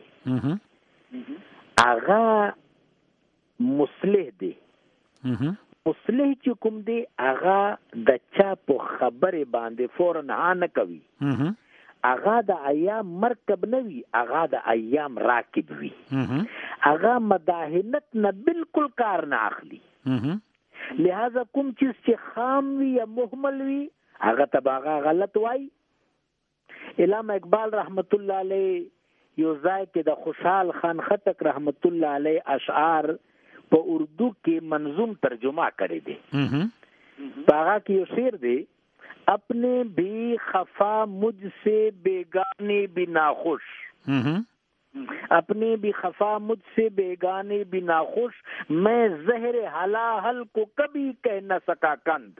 هغه مصلح دی. مصلح چې کوم دی هغه د چا په خبره باندې فورن نه کوي. هغه د ایام مرکب نه وي، هغه د ایام راکب وي. هغه مداهنت نه بالکل کار نه اخلي. لہذا کوم چیز چې خام وي یا مهمل وي هغه تباغه غلط وای. علامه اقبال رحمت الله علیه یو ځای کې د خوشحال خان خټک رحمت الله علیه اشعار په اردو کې منظوم ترجمه کړی دی. هغه کې یو شعر دی، اپنے بھی خفا مجھ سے بیگانے بھی ناخوش، اپنے بھی خفا مجھ سے بیگانے بھی ناخوش، میں زہر حلاحل کو کبھی کہہ نہ سکا کند.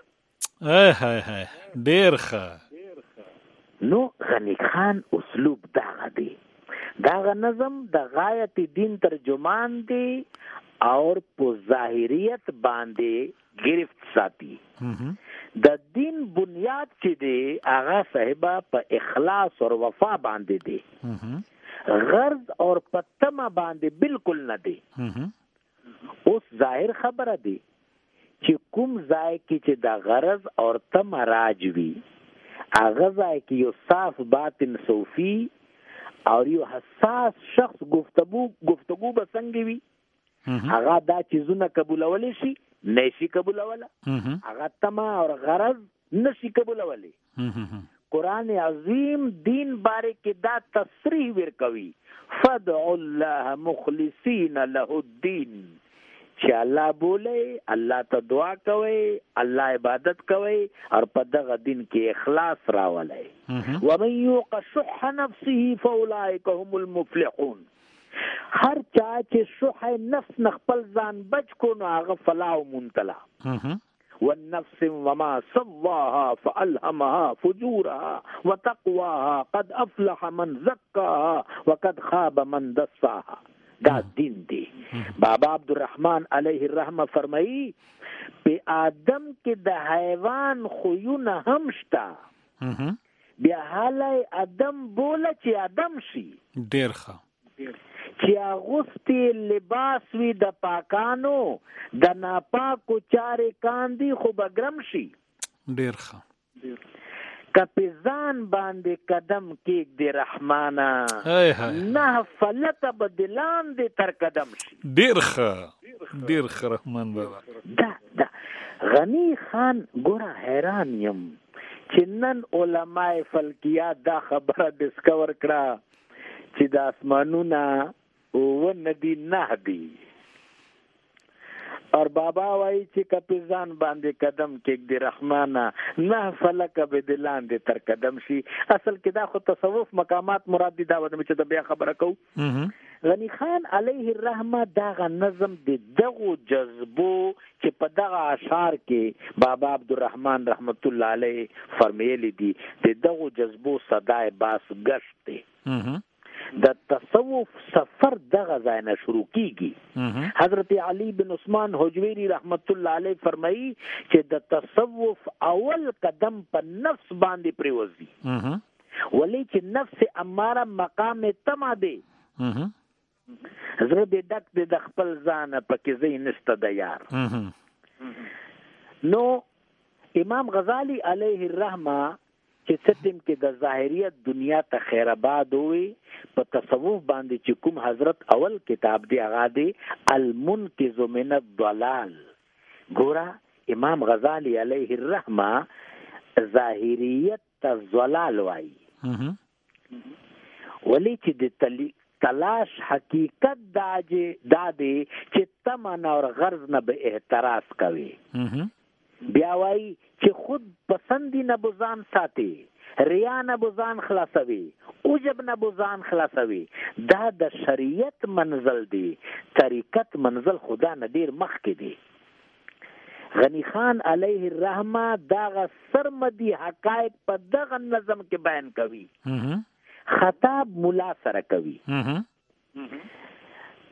ډیر ښه. نو غنی خان اسلوب داغه دی، داغه نظم د غایت دین ترجمان دی اور په ظاهریت باندې گرفت ساتي. د دین بنیاد چې دی هغه صاحبہ په اخلاص او وفا باندې دی، غرض اور پتمه باندې بالکل نه دی. اوس ظاهر خبره دی چې کوم ځای کې چې د غرض اور تمه راج وي هغه ځای کې یو صاف باطن صوفي او یو حساس شخص گفتگو به څنګه وي، هغه دا چیزونه قبولولی شي نشي قبولوله، هغه تمه اور غرض نشي قبولولی. قرآن عظیم دین باره کې دا تصریح ورکوي، فدعوا الله مخلصین له الدین، چې الله بوله الله ته دعا کوي، الله عبادت کوي اور په دغه دین کې اخلاص راولي. ومن یوق شح نفسه فاولئک هم المفلحون. هر چا چې شح نفس نخپل ځان بچ کو نو هغه فلاح او منتلا. والنفس وما سواها فألهمها فجورها وتقواها قد أفلح من زكاها وقد خاب من دساها. دا دین دی. بابا عبدالرحمن علیہ الرحمه فرمائی پی آدم کې د حیوان خویونه هم شتا، بیا حالی آدم بوله چې آدم شي. ډیر ښه. چې اغوستی لباس وی د پاکانو د ناپاکو چارې کاندي خو بګرم شي. ډیر ښه. کپیزان باندې قدم کېږ دی رحمانا، نه فلک بدلان دی تر قدم شي. ډیر ښه. ډیر ښه رحمان بابا. دا غنی خان ګوره حیران یم چې نن علماء فلکیات دا خبره ډسکور کړه چې د اسمانونه ونه دي نه دي، اور بابا وای چې کپیزان باندې قدم کېږ دی رحمانا نه فلک بدلان دی تر قدم شي. اصل کې دا خو تصوف مقامات مراد دي، دا ودم چې د بیا خبره کو. غنی خان علیه الرحمه دغه نظم د دغو جذبو چې په دغه اشعار کې بابا عبدالرحمن رحمت الله علیه فرمایلی دي د دغو جذبو صدای باس گشت دی. د تصوف سفر دغه ځای نه شروع کیږي. حضرت علی بن عثمان حجویری رحمت الله علیه فرمایي چې د تصوف اول قدم په نفس باندې پریوزي، ولی چې نفس اماره مقام تما دی، زړه دې ډک دی د خپل ځان پکې ځای نشته د یار. نو امام غزالی علیه الرحمه چې ستم کې د ظاهریت دنیا ته خیر آباد وي په تصوف باندې چې کوم حضرت اول کتاب دی هغه دی المنقذ من الضلال. ګورا امام غزالی علیه الرحمه ظاهریت ته ضلال وایي، ولی چې د تلاش حقیقت دا دی چې تمنا اور غرض نه به احتراز کوي. بیا وای چې خود پسندی نه بوزان ساتي، ریا نه بوزان خلاصوي، عجب نه بوزان خلاصوي. دا د شریعت منزل دی، طریقت منزل خدا نه ډیر مخکې دی. غنی خان علیه الرحمه دغه سرمدی حقایق په دغه نظم کې بیان کوي، خطاب مولا سره کوي.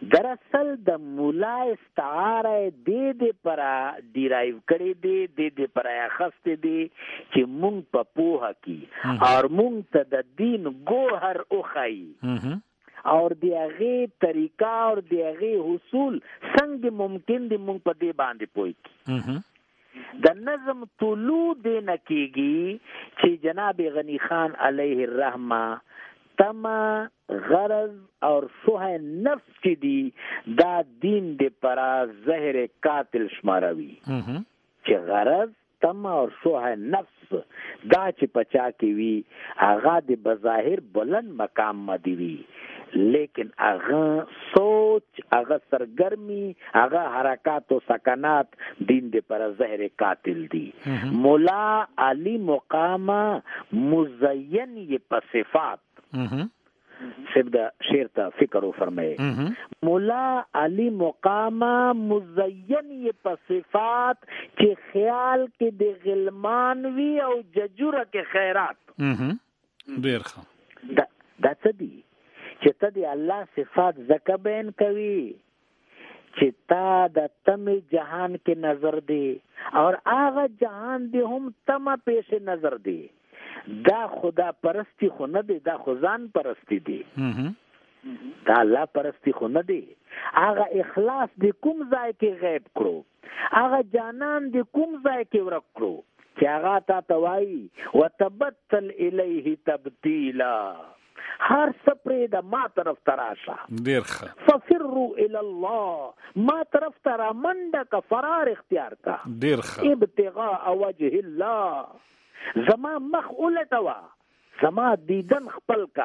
دراصل د مولا استعاره د پر ډیرایو کړي د پر اخست دي چې مونږ په پوهه کې او مونږ ته د دین ګوهر اوخی اور دی هغه طریقہ اور دی هغه حصول څنګه ممکن دي مونږ په دې باندې پوي کی د نظم طلوع د نکیږي چې جناب غنی خان علیه الرحمه تما غرض اور شوه نفس کی دی دا دین دے پرا زہر قاتل شماروی چې غرض تما اور شوه نفس دا چې پچا کی وی آغا دے بظاہر بلند مقام مدیوی لیکن آغا سوچ آغا سرگرمی آغا حرکات و سکنات دین دے پرا زہر قاتل دی مولا علی مقامہ مزین یہ پصفات صرف دا شعر تا فکر و فرمائے مولا علی مقامہ مزین یہ پصفات کہ خیال کے دے غلمانوی او ججورہ کے خیرات دیر خواہ دا تدی چتا دی اللہ صفات زکا بین کوي چتا دا تم جہان کے نظر دے اور آغا جہان دے ہم تم پیش نظر دے دا خدا پرستی خو نه دی دا خدان پرستی دی دا الله پرستی خو نه دی هغه اخلاص دی کوم ځای کې غیب کړو هغه جانان دی کوم ځای کې ورک کړو چې هغه تا توای وتبتل الیه تبتیلا هر سپری دا ما طرف تراشا دیر خواہ ففروا الی الله ما طرف ترا منڈا کا فرار اختیار کا دیر خواہ ابتغاء وجه الله زما مخ اولتوا زما دیدن خپل کا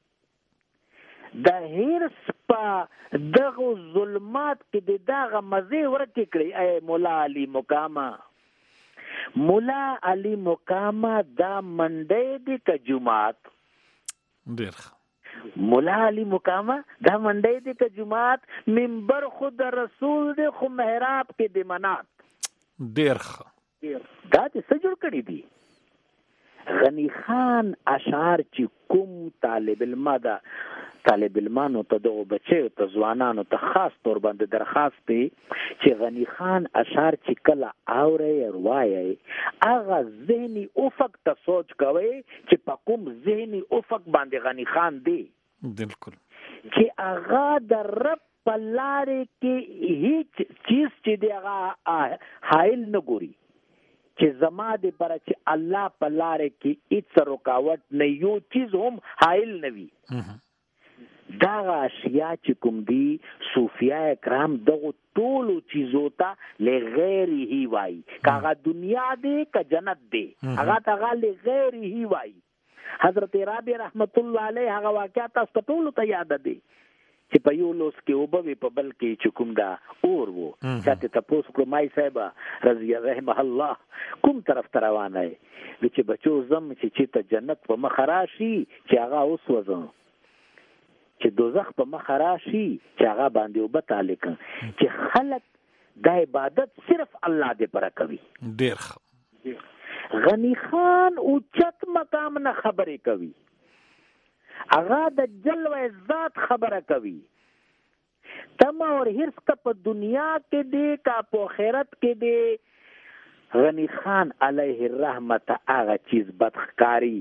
د هرس پا دغه ظلمات کې دغه مزه ورکې کړی اے مولا علی مقامہ مولا علی مقامہ دا منډې دی ک جمعات دیر مولا علی مقامہ دا منډې دی ک جمعات منبر خود رسول دی خو محراب کې دی منات دیر دا څه جوړ کړی دی غنی خان اشعار چې کوم طالب المانو ته دغه بچیو ته ځوانانو ته خاص طور باندې درخواست دی چې غنی خان اشعار چې کله اوري وایي هغه ذهني افق ته سوچ کوي چې په کوم ذهني افق باندې غنی خان دی بالکل چې هغه د رب په لارې کې هیڅ چیز چې دی هغه حائل نه ګوري چې زما دې پر چې الله په لارې کې هیڅ رکاوټ نه یو چیز هم حائل نه وي دا اشیاء چې کوم دي صوفیاء کرام دغه ټولو چیزو ته لغیره وای کاغه دنیا دې کا جنت دې هغه ته لغیره وای حضرت رابعه رحمت الله علیه هغه واقعات تاسو ټول ته یاد دي چې په یو لوس کې وبوي په بل کې چې کوم دا اور وو چې تاسو کړو مای صاحب رضی رحمه الله کوم طرف ته روانه چې بچو زم چې ته جنت په مخ راشي چې هغه اوس وزن چې دوزخ په مخ راشي چې هغه باندې وبتاله چې خلق د عبادت صرف الله دې پر کوي دیر غنی خان او چت مقام نه خبرې کوي اغا د جلوه ذات خبره کوي تما اور حرص کا په دنیا کې دی کا په آخرت کې دی غنی خان علیه الرحمت هغه چیز بدخکاری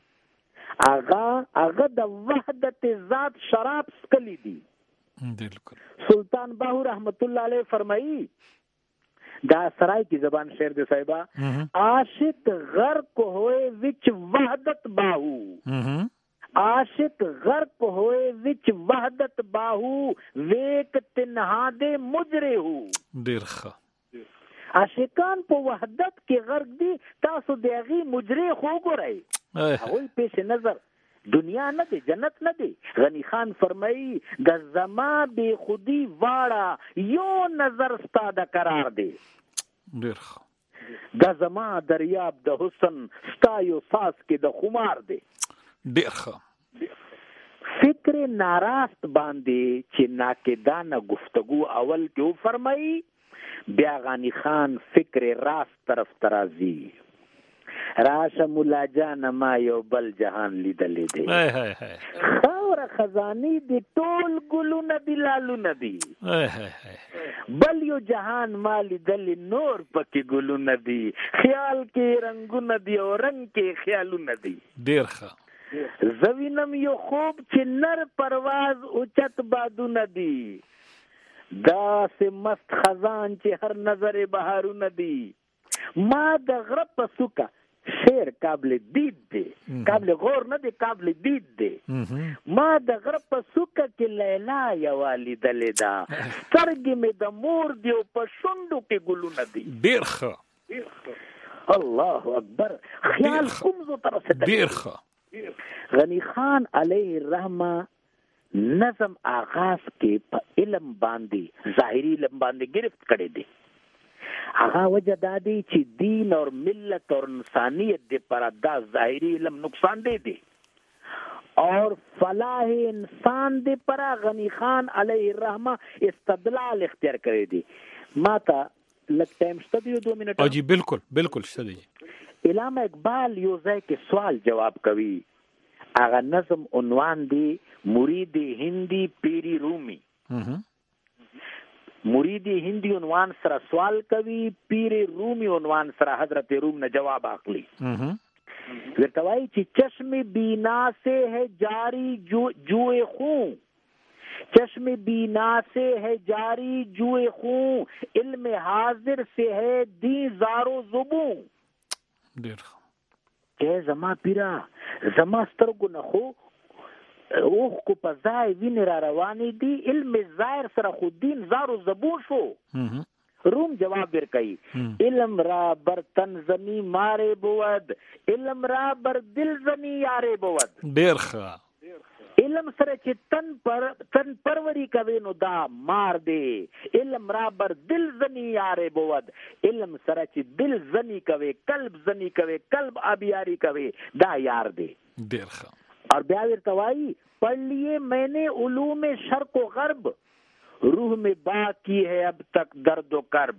هغه د وحدت ذات شراب سکلی دی بالکل سلطان باہو رحمت اللہ علیہ فرمائی دا سرائی کی زبان شعر دے صاحبہ عاشق غرق ہوئے وچ وحدت باہو عاشق غرق ہوئے وچ وحدت باہو ویک تنہا دے مجرے ہو دیر خواہ عاشقان په وحدت کې غرق دي تاسو دیغي مجرے خو ګورئ هغوی پیش نظر دنیا نه دی جنت نه دی غنی خان فرمایي د زما بے خودی واړه یو نظر ستا د قرار دی دیر د زما دریاب د حسن ستا یو ساس کې د خمار دی ډیر ښه فکر ناراست باندې چې ناقدانه گفتگو اول کې فرمایي بیا غنی خان فکر راست طرف ترازی راشه مولا جان ما یو بل جهان لیدلې دی خاوره خزانې دی ټول ګلونه دی لالونه دی بل یو جهان ما لیدلې نور پکې ګلونه دی خیال کې رنگونه دی او رنگ کې خیالونه دی ډیر ښه زوینم یو خوب چې نر پرواز اوچت بادونه دی داسې مست خزان چې هر نظر بهارونه دی ما د غره په څوکه شعر قابل دید دی قابل غور نه دی قابل دید دی ما د غره په څوکه کې لیلا یوه لیدلې ده سترګې مې د مور دی او په شونډو کې ګلونه دی ډېر ښه الله اکبر خیال کوم زو ته رسېدلی ډېر ښه غنی خان علیه الرحمه نظم آغاز کې په علم باندې ظاهري علم باندې گرفت کړی دی هغه وجه دا دی چې دین اور ملت اور انسانیت دے پر دا ظاهری علم نقصان دے دی اور فلاح انسان دے پر غنی خان علیہ الرحمہ استدلال اختیار کرے دی ما تا لگ ٹائم شتا دیو 2 منٹ جی بالکل بالکل شتا دی علامہ اقبال یو ځای کې سوال جواب کوي هغه نظم عنوان دی مرید هندی پیری رومی مریدی هندی عنوان سره سوال کوي پیر رومی عنوان سره حضرت روم نے جواب اخلي ورته وایي چې چشم بینا سے ہے جاری جوئے خون چشم بینا سے ہے جاری جوئے خون علم حاضر سے ہے دی زارو زبون ډیر که زما پیرا زما سترګو نه خو اوخ کو په ځای وینې را روانې دي علم ظاهر سره خو دین زارو زبون شو روم جواب ورکوي علم را بر تن زنی مارے بود علم را بر دل زنی یارے بود ډیر ښه علم سره چې تن پروری کوي نو دا مار دی علم را بر دل زنی یارے بود علم سره چې دل زنی کوي قلب زنی کوي قلب آبیاری کوي دا یار دی ډیر ښه اور بیا ورته وایي پڑھ لیے میں نے علوم شرق و غرب روح میں باقی ہے اب تک درد و کرب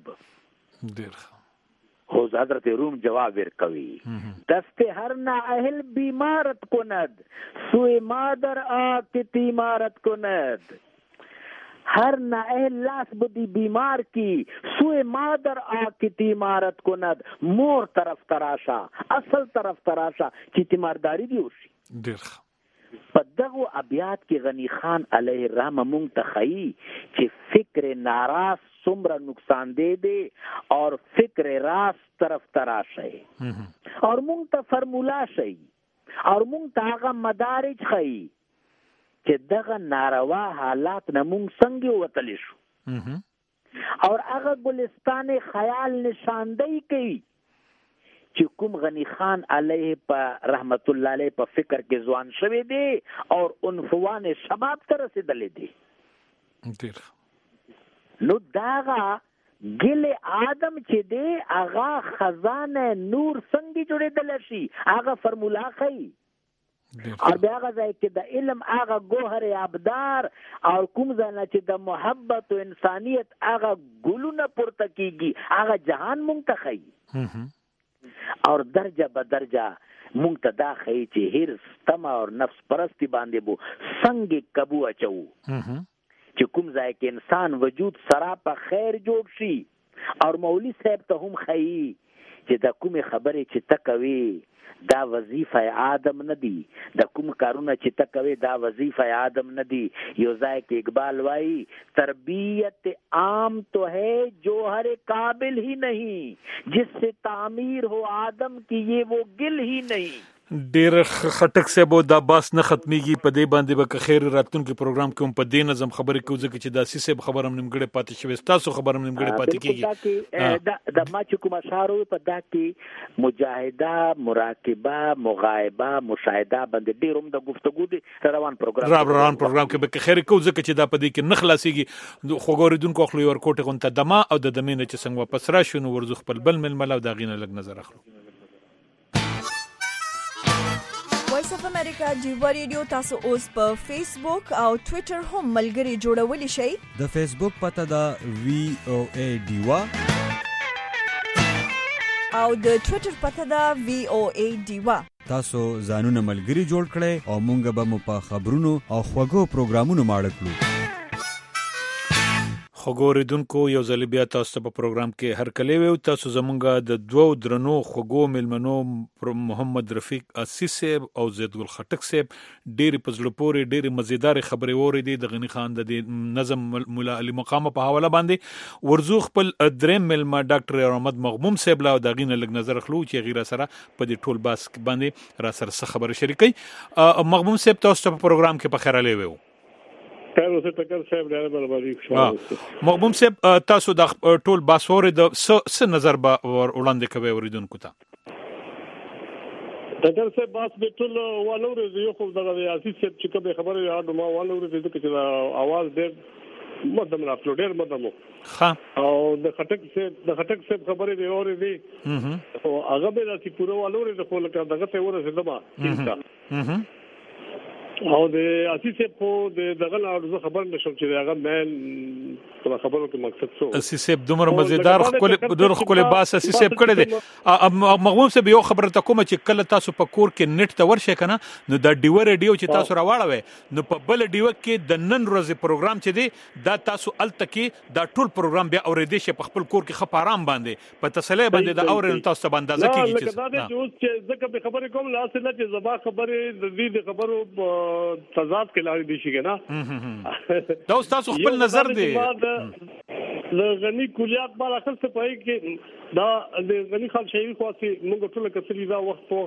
حضرت روم جواب ورکوي دست ہر نا اہل بیمارت کند سوئے مادر آ کی تیمارت کند ہر نا اہل لاس بدی بیمار کی سوئے مادر آ کی تیمارت کند مور طرف تراشا اصل طرف تراشا کی تیمارداری دی ہوشی ډیر په دغه ابیات کې غنی خان علیه الرحمه مونږ ته ښیي چې فکر ناراض څومره نقصان دی اور فکر راست طرف تراشي اور مونږ ته فرمولا شي اور مونږ ته هغه مدارج ښیي چې دغه ناروا حالات نه مونږ څنګه وتلی شو اور هغه ګلستان خیال نشاندهی کوي چې کوم غنی خان علیه په رحمت الله علیه په فکر کې ځوان شوی دی اور عنفوان شباب ته رسیدلی دی نو داغه ګل آدم چې دی هغه خزانه نور څنګه جوړېدل شي هغه فرمولا ښیي اور بیا هغه ځای کې د علم هغه ګوهر ابدار او کوم ځای نه چې د محبت او انسانیت هغه ګلونه پورته کیږي هغه جهان مونږ ته ښیي اور درجه به درجه مونږ ته دا ښیي چې حرص طمع اور نفس پرستی باندې بو څنګه قابو اچو چې کوم ځای کې انسان وجود سراپا خیر جوړ شي اور مولوی صاحب ته هم ښیي چې د کومې خبرې چې ته کوي دا وظیفه آدم نه دی د کوم کارونه چې ته کوي دا وظیفه آدم نه دی یو ځای کې اقبال وایي تربیت عام تو ہے جو ہر قابل ہی نہیں جس سے تعمیر ہو آدم کی یہ وہ گل ہی نہیں ډیر خټک سے بو دا باس نه ختميږي په دې باندې به خیر راتونکو پروګرام کې هم په دې نظم خبرې کوو ځکه چې دا سیسه خبرم نیمګړې پاتې شوې تاسو خبرم نیمګړې پاتې کیږي دا ما چې کوم اشعار په دا کې مجاهده مراقبه مغایبه مشاهده باندې ډیر هم د گفتگو دي روان پروګرام کې به خیر کوو ځکه چې دا په دې کې نه خلاصيږي خو ګوریدونکو خپل ورکوټه غونته دما او د دمینه چې څنګه واپس را شنو ورزخ خپل بل مل او دا غینه لګ نظر اخلو وایس اف امریکا ډیوا ریډیو تاسو اوس په فیسبوک او ټوئیټر هم ملګري جوړولی شئ د فیسبوک پته دا VOA ډیوا او د ټوئیټر پته دا VOA ډیوا. تاسو ځانونه ملګری جوړ کړئ او مونږ به مو په خبرونو او خوږو پروګرامونو ماړه کړو. خوګوریدونکو یو ځل بیا تاسو په پروګرام کې هر کله ویو تاسو زمونږه د دوو درنو خوګو ملمنو محمد رفیق اسیس او زید ګل خټک صاحب ډېری پزړه پورې ډېری مزیدار خبرې وریدي د غنی خان د نظم مولا علی مقام په حواله باندې ورزو خپل دریم ملما ډاکټر احمد مغموم صاحب لا دغینه لګ نظر خلو چې غیر سره په دې ټول باس باندې را سره خبره شریکي. مغموم صاحب تاسو په پروګرام کې په خیر لې ویو. مغموم صاحب تاسو د ټول باسور د س نظر به وړاندې کوي اوریدونکو ته. ډاکټر صاحب باس به ټول والو یو خو دغه اساس چې کوم خبره یاد ما والو د دې چې आवाज ډېر مدام راپلو ډېر مدامو ها او د خټک صاحب خبره دی اورې او هغه به د پورو والو د خپل دغه ته ورسېدما او د اساس په دغه له خبر نشم چې هغه مېن خبرو کې مقصد څه اساس دومره مزیدار خپل باس اساس کړی دی. مغموم صاحب یو خبره ته کوم چې کله تاسو په کور کې نت ته ورشئ کنه نو د ډیو ریډیو چې تاسو راوړوي نو په بل ډیو کې د نن ورځې پروګرام چې دی دا تاسو الته کې دا ټول پروګرام بیا اورېدئ شي په خپل کور کې خپ آرام باندې په تسلی باندې دا اورین تاسو ته اندازه کیږي چې ځکه به خبرې کوم لاسه نه چې زبا خبرې د دې خبرو تضاد کې لاري دي شي کنه دا تاسو خپل نظر دی. غنی کلیات بار اخر څه پای کې دا د غنی خان شهید خاصي موږ ټول کتلی دا وخت او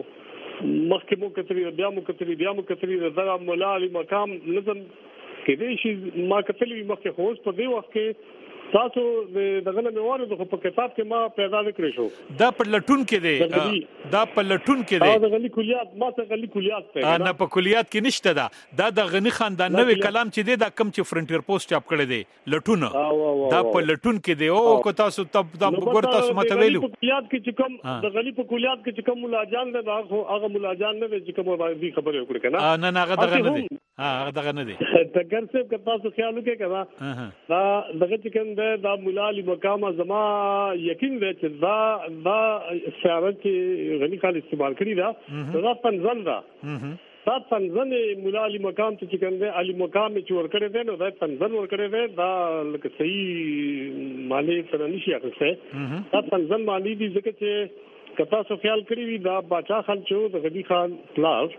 مخکې مو کتلی بیا مو کتلی دا مولا علی مقام نظم کې دې شي ما کتلی مخکې خوش په دې وخت کې تاسو دغه نه واره د په کتاب کې ما پیدا وکړې شو دا په لټون کې دی دا په لټون کې دی دا غنی کلیات ما ته غنی کلیات ته نه په کلیات کې نشته دا د غنی خان دا نوې کلام چې دی دا کم چې فرنټیر پوسټ چاپ کړی دی لټون دا په لټون کې دی او کو تاسو دا وګور تاسو مته ویلو کلیات کې چې کوم د غنی په کلیات کې چې کوم ملاجان دی هغه ملاجان نه چې کوم باندې خبرې وکړي کنه نه هغه دغه نه دی دغه نه دی تګر څه کتا تاسو خیال وکړئ کنه دا دغه چې کوم دا مولا علی مقام زما یقین دی چې دا سیاره کې غنی خان استعمال کړی دا تنزل دا تنزل مولا علی مقام چې کوم دی علی مقام چې ور کړی دی نو دا تنزل ور کړی دی دا لکه صحیح معنی سره نشي اخیسته دا تنزل معنی دی ځکه چې کتا سو خیال کړی وي دا باچا خان چې د غنی خان پلاس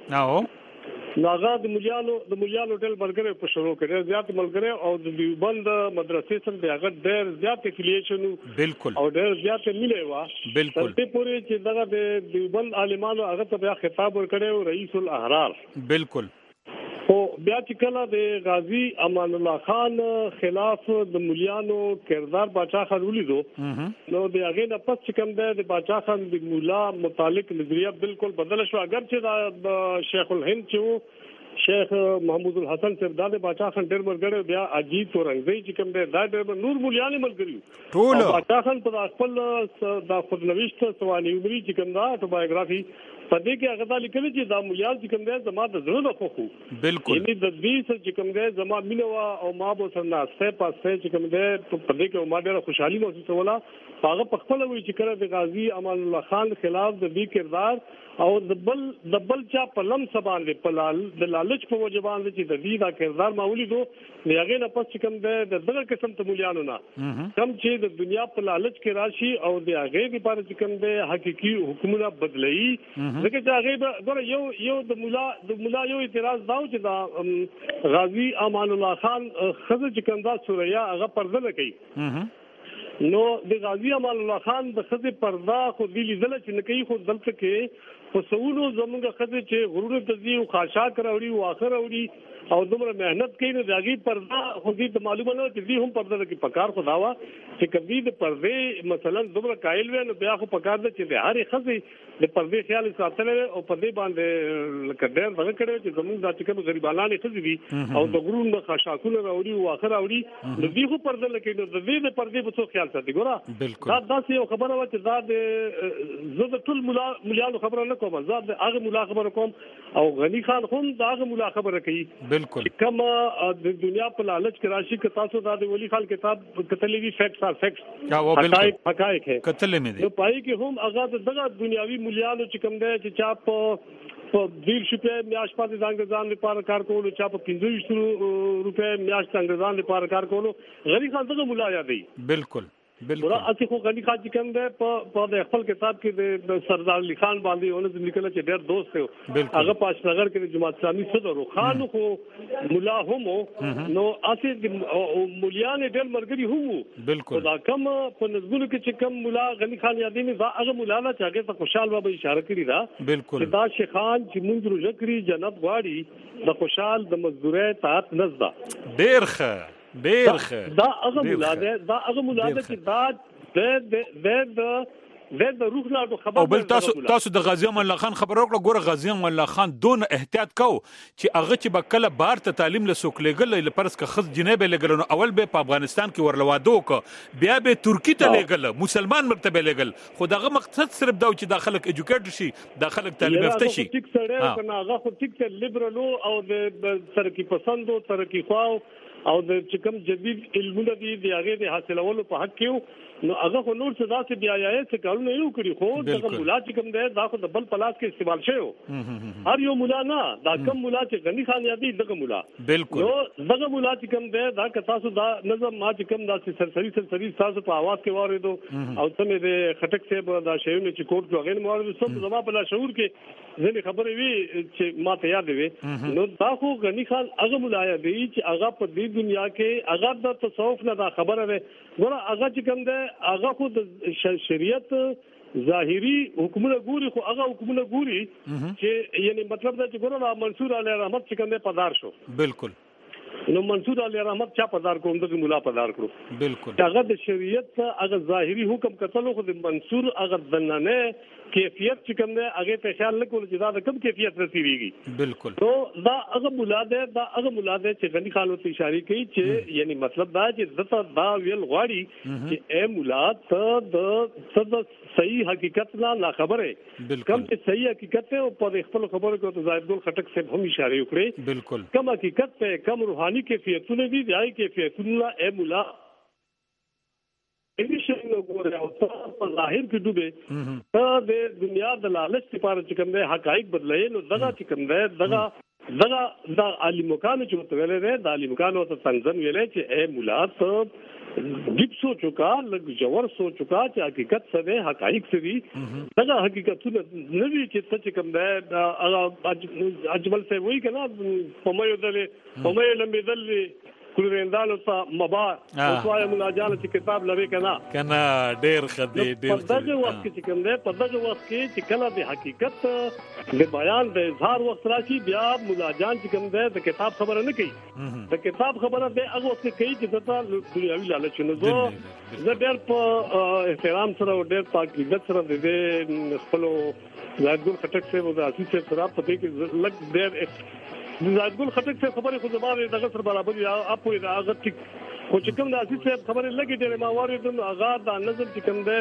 ناغا د مليانو ټل برګره په شروع کړي زیات ملګری او د دیوبند مدرسې سره د هغه ډېر زیات افیلیشن بالکل او ډېر زیات ملي وا بالکل ته پوری چې دغه د دیوبند عالمانو هغه ته بیا خطاب ورکړي رئیس الاحرار بالکل او بیا چې کله د غازی امان الله خان خلاف د مليانو کردار باچا خان ولیدو نو د هغه نه پس چې کوم د باچا خان د مولا متعلق نظریه بالکل بدل شو اگر چې د شیخ الهند چې شیخ محمود الحسن صاحب د باچا خان ډېر مرګره بیا اجیت اورنګزی چې کوم د نور مليان ملګری ټول باچا خان په خپل د خودنوشت سوالي عمرې چې کوم دا اتوبایوګرافي پدې کې هغه د لیکل چې دا مليان چې کوم دی زما د زړه نه خوخو بالکل یعنی د دې چې کوم دی زما مينوا او ما به سره سه پاسه چې کوم دی پدې کې ما ډېر خوشحالي محسوس ولا هغه په خپل وی چې کړه د غازی امان الله خان خلاف د دې کردار او د بل چا په لم سبان دی په د لالچ په وجبان دی چې د دې دا کردار ماولي دو هغه نه پس کوم د دغه قسم ته مليانو نه کم چې د دنیا په لالچ کې راشي او د هغه لپاره چې کوم د حقيقي حکومت بدلایي ځکه چې هغه ګوره یو د مولا یو اعتراض داو چې دا غازی امان الله خان خزه چې کوم دا سوریا هغه پرده نه کوي نو د غازی امان الله خان د خزه پرده خو دی لیدل چې نه کوي خو دلته کې په سوونو زموږ خزه چې غرور تزي او خاصات راوړي او اخر راوړي او دومره مهنت کوي نو داږي پرده خو دې معلومه نه چې دې هم پرده کې پکار خو داوا چې کبي د پرده مثلا دومره قائل وي نو بیا خو پکار ده چې د هرې خزه د پرده خیال ساتل او پرده باندې لکډر دغه کړي چې زموږ د چې کوم غریبانه خزه دي او د غرور نه خاصاکونه راوړي او اخر راوړي نو دې خو پرده لکه نو د دې د پرده په څو خیال ساتي ګوره دا یو خبره و چې دا د زړه ټول مليانو خبره نه کوم زه هغه مولا خبره کوم او غنی خان هم دا هغه مولا خبره کوي بالکل کوم د دنیا په لالچ کې راشي که تاسو دا د ولی خان کتاب کتلې وی فیکټس ار فیکټس حقایق ہے کتلې مې دي نو پای کې هم هغه دغه دنیاوی مليانو چې کوم دی چې چا په 200 روپے میاش پاتې ځانګړان لپاره کار کولو چا په 1500 روپے میاش ځانګړان لپاره کار کولو غنی خان دغه مولا یادې بالکل بالکل اسی خو غنی خان چې کوم دی په خپل کتاب کې د سردار علي خان باندې ونه لیکل چې ډېر دوست دی هغه پاشنګر کې جماعت اسلامي صدر خان خو مولا هم نو اسی مولیان ډېر مرګري هم بالکل دا کوم په نزګلو کې چې کوم مولا غنی خان یادې نه دا هغه مولا نه چې هغه ته خوشحال بابا اشاره کړی دا بالکل دا شیخان چې مونږ روزکري جنت غواړي د خوشحال د مزدوري تحت نزدا ډېر ښه دا هغه مولا ده چې دا د روح لا خبر او بل تاسو د غازی امان الله خان خبر وکړه ګوره غازی امان الله خان دون احتیاط کو چې هغه چې بکله بار ته تعلیم له سوکلېګل لپاره که خص جنیب لګل نو اول به په افغانستان کې ورلوادو کو بیا به ترکی ته لګل مسلمان مرتبه لګل خو دغه مقصد صرف دا چې داخله ایجوکیټ شي داخله تعلیم یافته شي ټیک سره کنه هغه خو ټیک ته لیبرالو او د ترقی پسندو ترقی خواو او د چکم جدید علمونه دي د هغه د حاصلولو په حق کې نو هغه خو نور څه داسې بیا یې څه کارونه یو کړی خو دغه مولا چې کوم دی دا خو د بل پلاس کې استعمال شوی هر یو مولا نه دا کوم مولا چې غنی خان یادې دغه مولا بالکل نو دغه مولا چې کوم دی دا که تاسو دا نظم ما چې کوم داسې سرسری تاسو په आवाज کې واردو او څنګه د خټک صاحب دا شیونه چې کوټ کې غیر موارد سب زما په شعور کې ځنې خبرې وي چې ما ته یاد وي نو دا خو غنی خان هغه مولا یادې چې هغه په دې دنیا کې هغه د تصوف نه دا خبره ده ګوره هغه چې کوم دی هغه خو د شریعت ظاهری حکمونه ګوري خو هغه حکمونه ګوري چې یعنی مطلب دا چې ګوره منصور علی رحمت چې کوم دی پدار شو بالکل نو منصور علی رحمت چا پدار کوم د مولا پدار کړو بالکل هغه د شریعت هغه ظاهری حکم کتلو خو د منصور هغه دننه کیفیت چې کوم دی هغه ته خیال نه کول چې دا د کوم کیفیت رسیږي بالکل نو دا هغه مولا دی چې غنی خان ته اشاره کوي چې یعنی مطلب دا چې دته دا ویل غواړي چې اے مولا ته د صحیح حقیقت نه خبره کوم چې صحیح حقیقت ته په خپل خبرو کې ته زاهد ګل خټک صاحب هم اشاره وکړي بالکل کوم حقیقت ته کوم روحاني کیفیتونه دي دای کیفیتونه اے مولا ایشن وګورئ او تاسو په ظاهر کې ډوبه ته د دنیا د لالچ لپاره چې کوم دی حقایق بدلای نو دغه چې کوم دی دغه د عالمکانو چې ویلې ده د عالمکانو ته څنګه ویلې چې اے مولا ته ډیپ سوچو کا لږ جوور سوچو کا چې حقیقت څه دی حقایق څه دي دغه حقیقتونه نوی چې څه کوم دی اجمل څه وایي کنه په مې لمبدل کلویندالو ته مبا او توای مناجانه چې کتاب لوي کنه ډېر خدي ډېر په دغه وخت کې کوم دی په دغه وخت کې چې کله د حقیقت د بیان د اظهار وخت راشي بیا مناجان چې کوم دی د کتاب خبره نه کوي د کتاب خبره به هغه وخت کوي چې دته دنیاوی لالچ نه زه ډېر په احترام سره او ډېر پاکیزه سره د خپل زاهد ګل خټک صاحب او د اساس سره په دې کې لږ ډېر زاهد ګل خټک صاحب خبرې خو زماره دغه سره برابر یا اپوي دا هغه ټیک خو چې کوم د اساس صاحب خبرې لګي ډېر ما واردم هغه د نظر چې کوم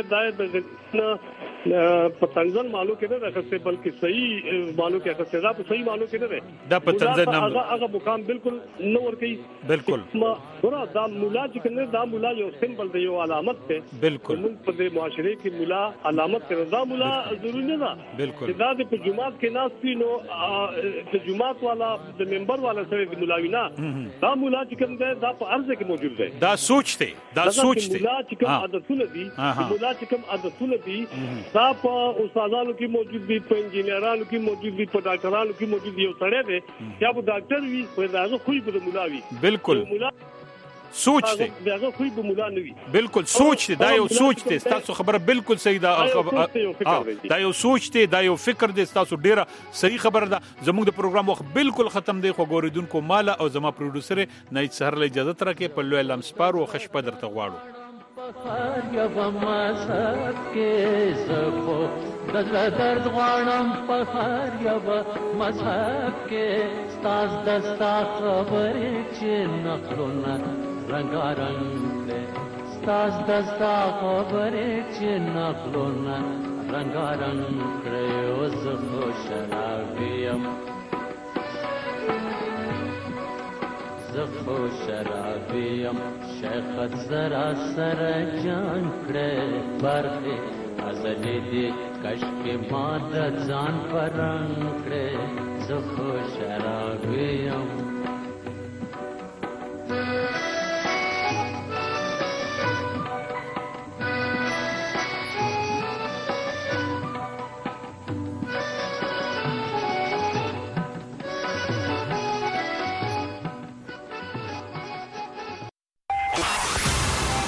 د په تنزل مالو کې نه راځي بلکې صحیح مالو کې راځي دا په صحیح مالو کې نه ده دا په تنزل نه هغه مقام بالکل نو ور کوي بالکل ګوره دا مولا چې کوم دا مولا یو سمبل دی یو علامت ده بالکل موږ په دې معاشره کې مولا علامت ده دا مولا ضروري نه ده بالکل دا د جمعات کې ناس پي نو د جمعات والا د منبر والا سره د مولاوینا دا مولا چې کوم دا په ارزه کې موجود ده دا سوچ دی مولا چې کوم عادتونه دي مولا چې کوم عادتونه دي دا په استادانو کې موجود دي په انجینرانو کې موجود دي په ډاکټرانو کې موجود دي یو سره دی یا په ډاکټر وي په داغه خو په مولا وي بالکل سوچ دی داغه خو په مولا نه وي بالکل سوچ دی دا یو سوچ دی تاسو خبره بالکل صحیح ده دا یو سوچ دی دا یو فکر دی تاسو ډیره صحیح خبره ده زموږ د پروګرام وخت بالکل ختم دی خو ګوریدونکو مالا او زما پروډوسر نه سهار له اجازه ترکه په لوی لمسپار او خش پدر ته غواړو یا ومسات کې زخو دل درد غواړم په هر یو مذهب کې ستاس دستا خبرې چې نقلونه رنگارنګ دې ستاس دستا خبرې چې نقلونه رنگارنګ کړې او زه خوشاله یم زخو شرابیم شیخت زرا سر جان کړه برخه ازلی دی کشک ماد ځان پرنګ کړه زخو شرابیم